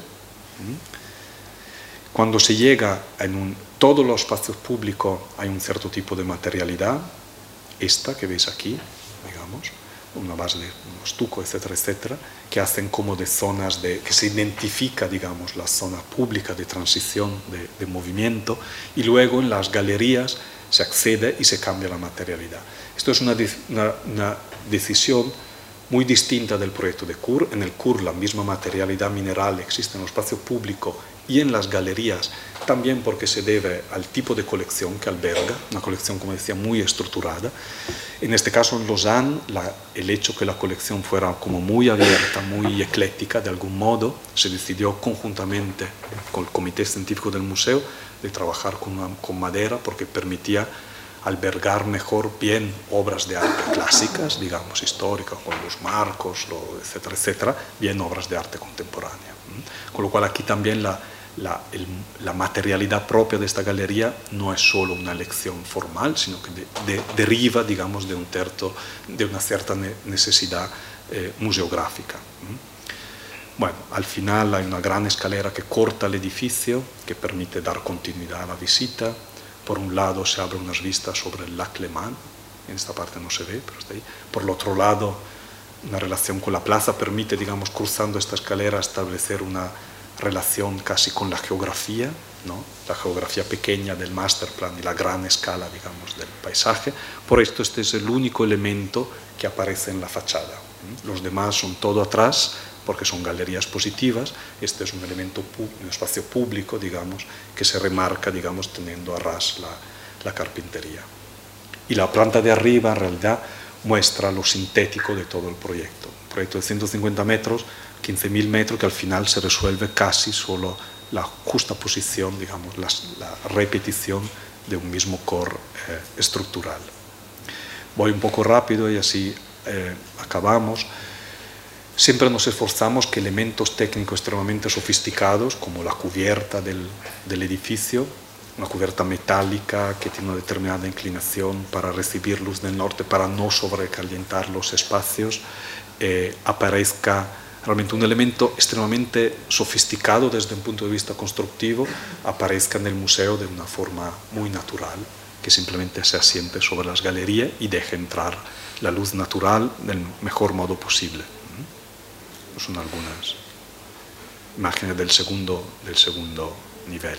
Cuando se llega en un, todos los espacios públicos hay un cierto tipo de materialidad, esta que veis aquí, digamos, una base de un estuco, etcétera, etcétera, que hacen como de zonas de, que se identifica, digamos, la zona pública de transición, de, de movimiento, y luego en las galerías se accede y se cambia la materialidad. Esto es una, una, una decisión muy distinta del proyecto de Kur. En el Kur la misma materialidad mineral existe en el espacio público y en las galerías, también porque se debe al tipo de colección que alberga, una colección, como decía, muy estructurada. En este caso, en Lausanne, la, el hecho que la colección fuera como muy abierta, muy ecléctica, de algún modo, se decidió conjuntamente con el comité científico del museo de trabajar con, una, con madera, porque permitía albergar mejor bien obras de arte clásicas, digamos, históricas, con los marcos, lo, etcétera, etcétera, bien obras de arte contemporánea. Con lo cual aquí también la, la, el, la materialidad propia de esta galería no es solo una elección formal, sino que de, de, deriva, digamos, de, un terto, de una cierta necesidad eh, museográfica. Bueno, al final hay una gran escalera que corta el edificio, que permite dar continuidad a la visita. Por un lado se abren unas vistas sobre el lac Léman, en esta parte no se ve, pero está ahí. Por el otro lado, una relación con la plaza permite, digamos, cruzando esta escalera, establecer una relación casi con la geografía, ¿no? La geografía pequeña del masterplan y la gran escala, digamos, del paisaje. Por esto este es el único elemento que aparece en la fachada. Los demás son todo atrás, porque son galerías positivas. Este es un elemento, un espacio público, digamos, que se remarca, digamos, teniendo a ras la, la carpintería. Y la planta de arriba, en realidad, muestra lo sintético de todo el proyecto. Un proyecto de ciento cincuenta metros, quince mil metros, que al final se resuelve casi solo la justa posición, digamos, la, la repetición de un mismo core eh, estructural. Voy un poco rápido y así eh, acabamos. Siempre nos esforzamos que elementos técnicos extremadamente sofisticados, como la cubierta del, del edificio, una cubierta metálica que tiene una determinada inclinación para recibir luz del norte, para no sobrecalentar los espacios, eh, aparezca realmente un elemento extremadamente sofisticado desde un punto de vista constructivo, aparezca en el museo de una forma muy natural, que simplemente se asiente sobre las galerías y deje entrar la luz natural del mejor modo posible. Son algunas imágenes del segundo, del segundo nivel.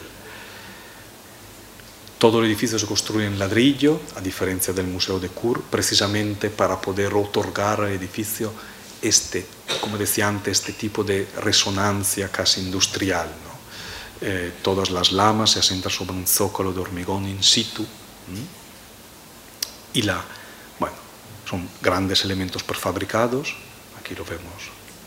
Todo el edificio se construye en ladrillo, a diferencia del Museo de Kur, precisamente para poder otorgar al edificio este, como decía antes, este tipo de resonancia casi industrial, ¿no? Eh, todas las lamas se asientan sobre un zócalo de hormigón in situ. ¿Mm? Y la, bueno, son grandes elementos prefabricados, aquí lo vemos.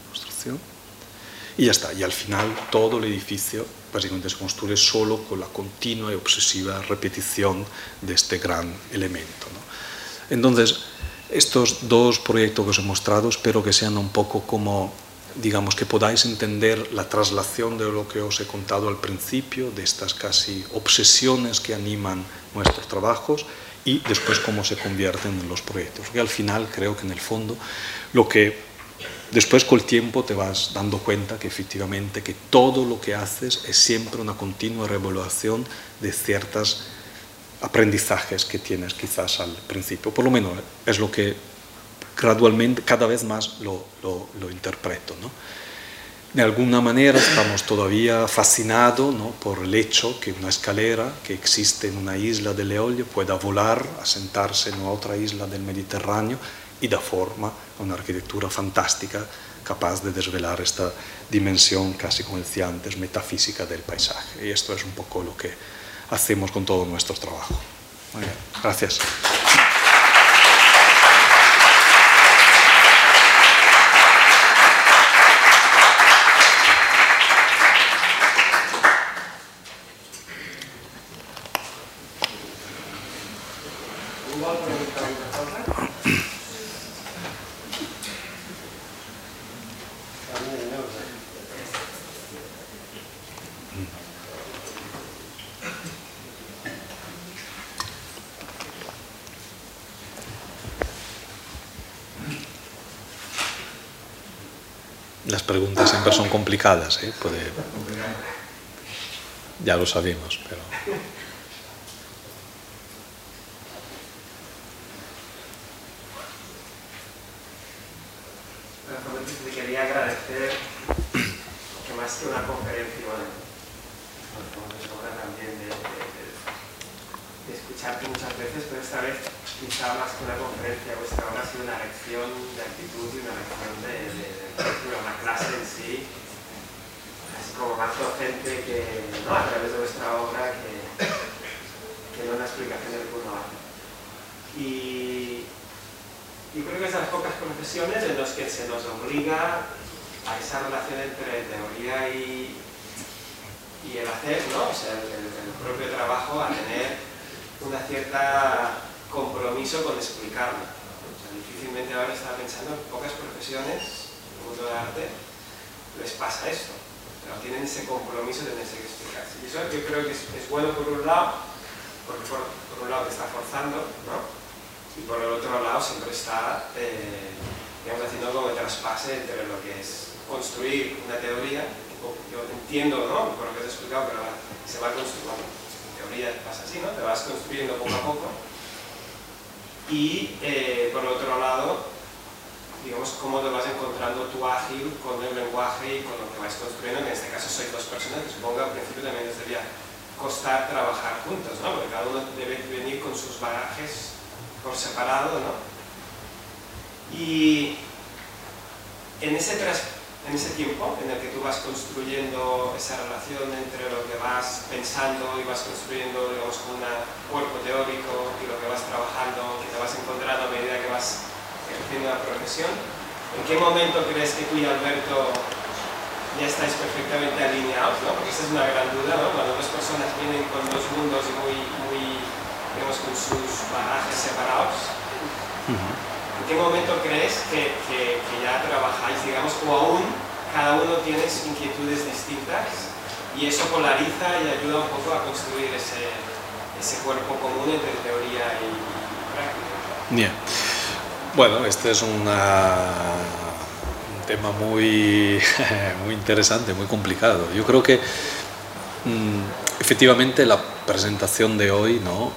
Y ya está, y al final todo el edificio básicamente se construye solo con la continua y obsesiva repetición de este gran elemento, ¿no? Entonces, estos dos proyectos que os he mostrado espero que sean un poco como, digamos, que podáis entender la traslación de lo que os he contado al principio, de estas casi obsesiones que animan nuestros trabajos y después cómo se convierten en los proyectos. Porque al final creo que en el fondo lo que después con el tiempo te vas dando cuenta que efectivamente que todo lo que haces es siempre una continua reevaluación de ciertos aprendizajes que tienes quizás al principio. Por lo menos es lo que gradualmente, cada vez más lo, lo, lo interpreto, ¿no? De alguna manera estamos todavía fascinados, ¿no?, por el hecho que una escalera que existe en una isla del Eolio pueda volar, asentarse en otra isla del Mediterráneo y da forma a una arquitectura fantástica capaz de desvelar esta dimensión, casi como decía antes, metafísica del paisaje. Y esto es un poco lo que hacemos con todos nuestros trabajos. Muy bien, gracias. Las preguntas siempre son complicadas, ¿eh? Puede... Ya lo sabemos, pero... Te quería agradecer que más que una conferencia, bueno, como se sobra también de, de, de de escucharte muchas veces, pero esta vez quizá más que una conferencia vuestra ahora ha sido una lección de actitud y una lección de, de, de, de una clase en sí, así como más docente que, ¿no?, a través de vuestra obra que, que no una explicación del curso. Y yo creo que es de las pocas profesiones en las que se nos obliga a esa relación entre teoría y, y el hacer, ¿no? O sea, el, el propio trabajo, a tener una cierta compromiso con explicarlo. O sea, difícilmente ahora estaba pensando en pocas profesiones en el mundo del arte les pasa esto, pero tienen ese compromiso de tenerse que explicarse. Y eso yo creo que es, es bueno por un lado, porque por, por un lado te está forzando, ¿no? Y por el otro lado siempre está, eh, digamos, haciendo como que traspase entre lo que es construir una teoría, yo entiendo, ¿no?, por lo que te he explicado, pero se va construyendo, en teoría pasa así, ¿no?, te vas construyendo poco a poco, y eh, por otro lado, digamos, cómo te vas encontrando tú ágil con el lenguaje y con lo que vas construyendo, que en este caso sois dos personas que supongo al principio también les debía costar trabajar juntos, ¿no?, porque cada uno debe venir con sus bagajes por separado, ¿no? Y en ese, tras, en ese tiempo en el que tú vas construyendo esa relación entre lo que vas pensando y vas construyendo, digamos, con un cuerpo teórico y lo que vas trabajando, que te vas encontrando a medida que vas ejerciendo la profesión, ¿en qué momento crees que tú y Alberto ya estáis perfectamente alineados, ¿no? Porque esa es una gran duda, ¿no? Cuando dos personas vienen con dos mundos muy, muy digamos, con sus bagajes separados, ¿en qué momento crees que, que, que ya trabajáis, digamos, o aún cada uno tiene inquietudes distintas y eso polariza y ayuda un poco a construir ese, ese cuerpo común entre teoría y, y práctica? Bien. Bueno, este es una, un tema muy, muy interesante, muy complicado. Yo creo que mmm, efectivamente la presentación de hoy, ¿no?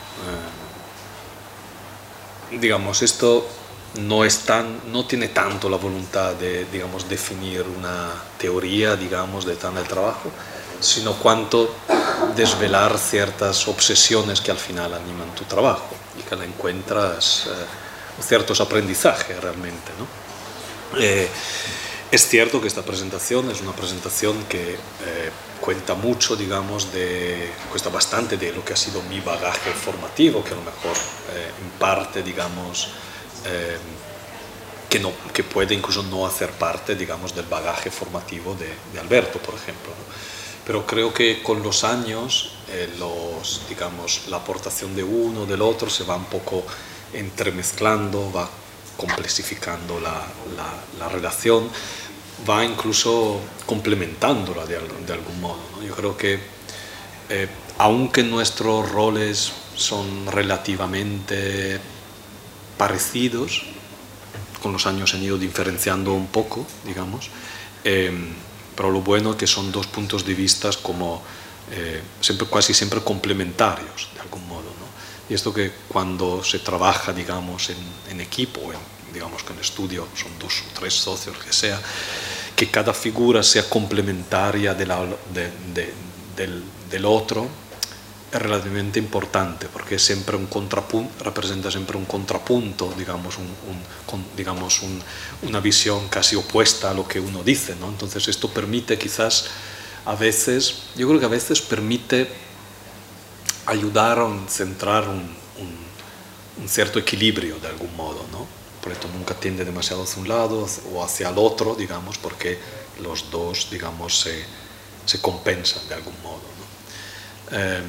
Eh, digamos, esto no, es tan, no tiene tanto la voluntad de, digamos, definir una teoría, digamos, de tal del trabajo, sino cuanto desvelar ciertas obsesiones que al final animan tu trabajo y que la encuentras eh, ciertos aprendizajes realmente, ¿no? Eh, es cierto que esta presentación es una presentación que eh, cuenta mucho, digamos, de, cuesta bastante de lo que ha sido mi bagaje formativo, que a lo mejor eh, en parte, digamos, eh, que, no, que puede incluso no hacer parte, digamos, del bagaje formativo de, de Alberto, por ejemplo, ¿no? Pero creo que con los años, eh, los, digamos, la aportación de uno, del otro, se va un poco entremezclando, va complexificando la, la, la relación, va incluso complementándola de, de algún modo, ¿no? Yo creo que eh, aunque nuestros roles son relativamente parecidos, con los años se han ido diferenciando un poco, digamos, eh, pero lo bueno es que son dos puntos de vista como eh, siempre, casi siempre complementarios de algún modo, ¿no? Y esto que cuando se trabaja, digamos, en, en equipo, en, digamos que en estudio son dos o tres socios, que sea, que cada figura sea complementaria de la, de, de, del, del otro, es relativamente importante, porque es siempre un contrapunto, representa siempre un contrapunto, digamos, un, un, con, digamos un, una visión casi opuesta a lo que uno dice, ¿no? Entonces esto permite quizás a veces, yo creo que a veces permite ayudar a centrar un, un, un cierto equilibrio de algún modo, ¿no? Por esto nunca tiende demasiado hacia un lado o hacia el otro, digamos, porque los dos, digamos, se, se compensan de algún modo, ¿no? Eh,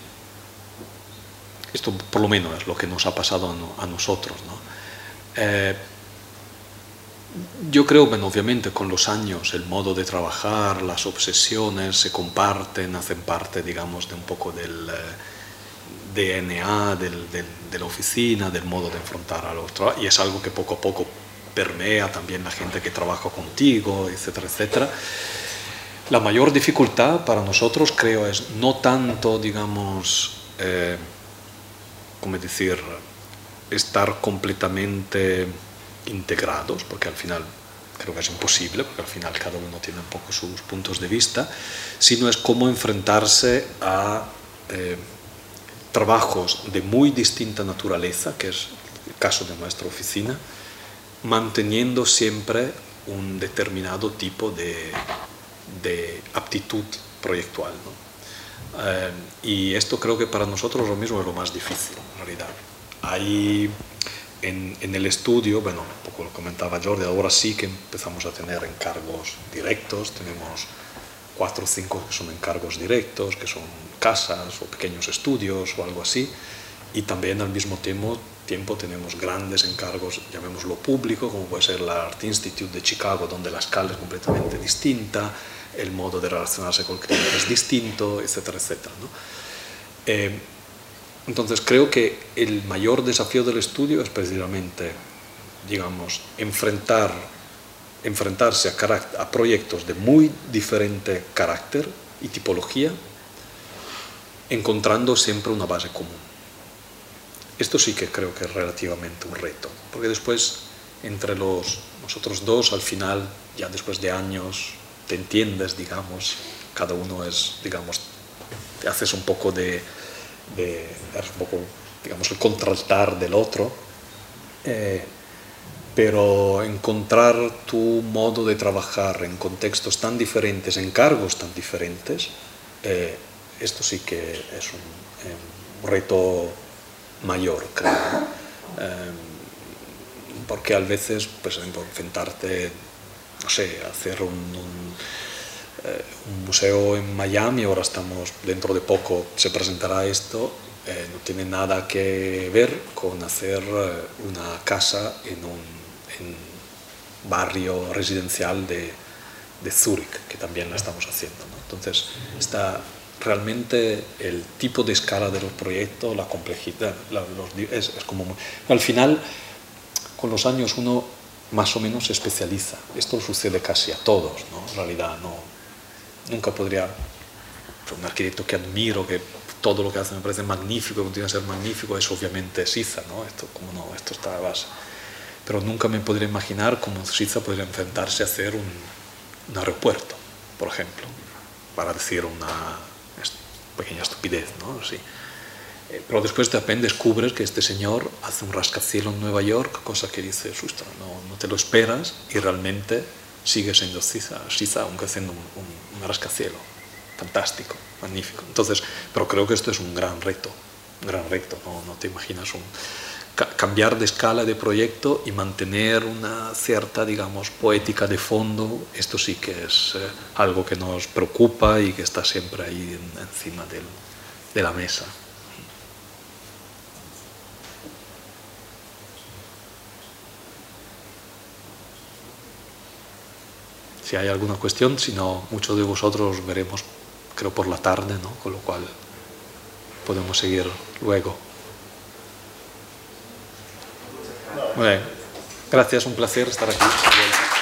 esto por lo menos es lo que nos ha pasado a, no, a nosotros, ¿no? Eh, yo creo, bueno, obviamente con los años el modo de trabajar, las obsesiones se comparten, hacen parte, digamos, de un poco del eh, D N A del, del, de la oficina, del modo de enfrentar al otro, y es algo que poco a poco permea también la gente que trabaja contigo, etcétera, etcétera. La mayor dificultad para nosotros, creo, es no tanto, digamos, eh, ¿cómo decir?, estar completamente integrados, porque al final creo que es imposible, porque al final cada uno tiene un poco sus puntos de vista, sino es cómo enfrentarse a eh, trabajos de muy distinta naturaleza, que es el caso de nuestra oficina, manteniendo siempre un determinado tipo de, de aptitud proyectual, ¿no? Eh, y esto creo que para nosotros lo mismo es lo más difícil, en realidad. Hay en, en el estudio, bueno, un poco lo comentaba Jordi, ahora sí que empezamos a tener encargos directos, tenemos cuatro o cinco que son encargos directos, que son casas o pequeños estudios o algo así, y también al mismo tiempo, tiempo tenemos grandes encargos, llamémoslo público, como puede ser la Art Institute de Chicago, donde la escala es completamente distinta, el modo de relacionarse con el cliente es distinto, etcétera, etcétera, ¿no? Eh, entonces creo que el mayor desafío del estudio es precisamente, digamos, enfrentar, enfrentarse a, a proyectos de muy diferente carácter y tipología, encontrando siempre una base común. Esto sí que creo que es relativamente un reto, porque después entre los, nosotros dos al final, ya después de años, te entiendes, digamos, cada uno es, digamos, te haces un poco de, de eres un poco, digamos, el contraltar del otro, eh, pero encontrar tu modo de trabajar en contextos tan diferentes, en cargos tan diferentes, eh, esto sí que es un, eh, un reto mayor, creo. Eh, porque a veces, por ejemplo, enfrentarte, no sé, hacer un, un, eh, un museo en Miami, ahora estamos, dentro de poco se presentará esto, eh, no tiene nada que ver con hacer eh, una casa en un en barrio residencial de, de Zúrich, que también la estamos haciendo, ¿no? Entonces, está realmente el tipo de escala de los proyectos, la complejidad, la, los, es, es como muy, al final, con los años uno más o menos se especializa. Esto sucede casi a todos, ¿no? En realidad, no, nunca podría, un arquitecto que admiro, que todo lo que hace me parece magnífico, continúa a ser magnífico, es obviamente Siza, ¿no? Esto, como no, esto está a base. Pero nunca me podría imaginar cómo Siza podría enfrentarse a hacer un, un aeropuerto, por ejemplo, para decir una pequeña estupidez, ¿no? Sí. Eh, pero después también descubres que este señor hace un rascacielos en Nueva York, cosa que dices, ostras, no, no te lo esperas, y realmente sigue siendo Siza, Siza aunque haciendo un, un, un rascacielos. Fantástico, magnífico. Entonces, pero creo que esto es un gran reto, un gran reto, no, no te imaginas un... cambiar de escala de proyecto y mantener una cierta, digamos, poética de fondo, esto sí que es eh, algo que nos preocupa y que está siempre ahí en, encima del, de la mesa. Si hay alguna cuestión, si no, muchos de vosotros veremos, creo, por la tarde, ¿no? Con lo cual podemos seguir luego. Muy bien. Gracias, un placer estar aquí.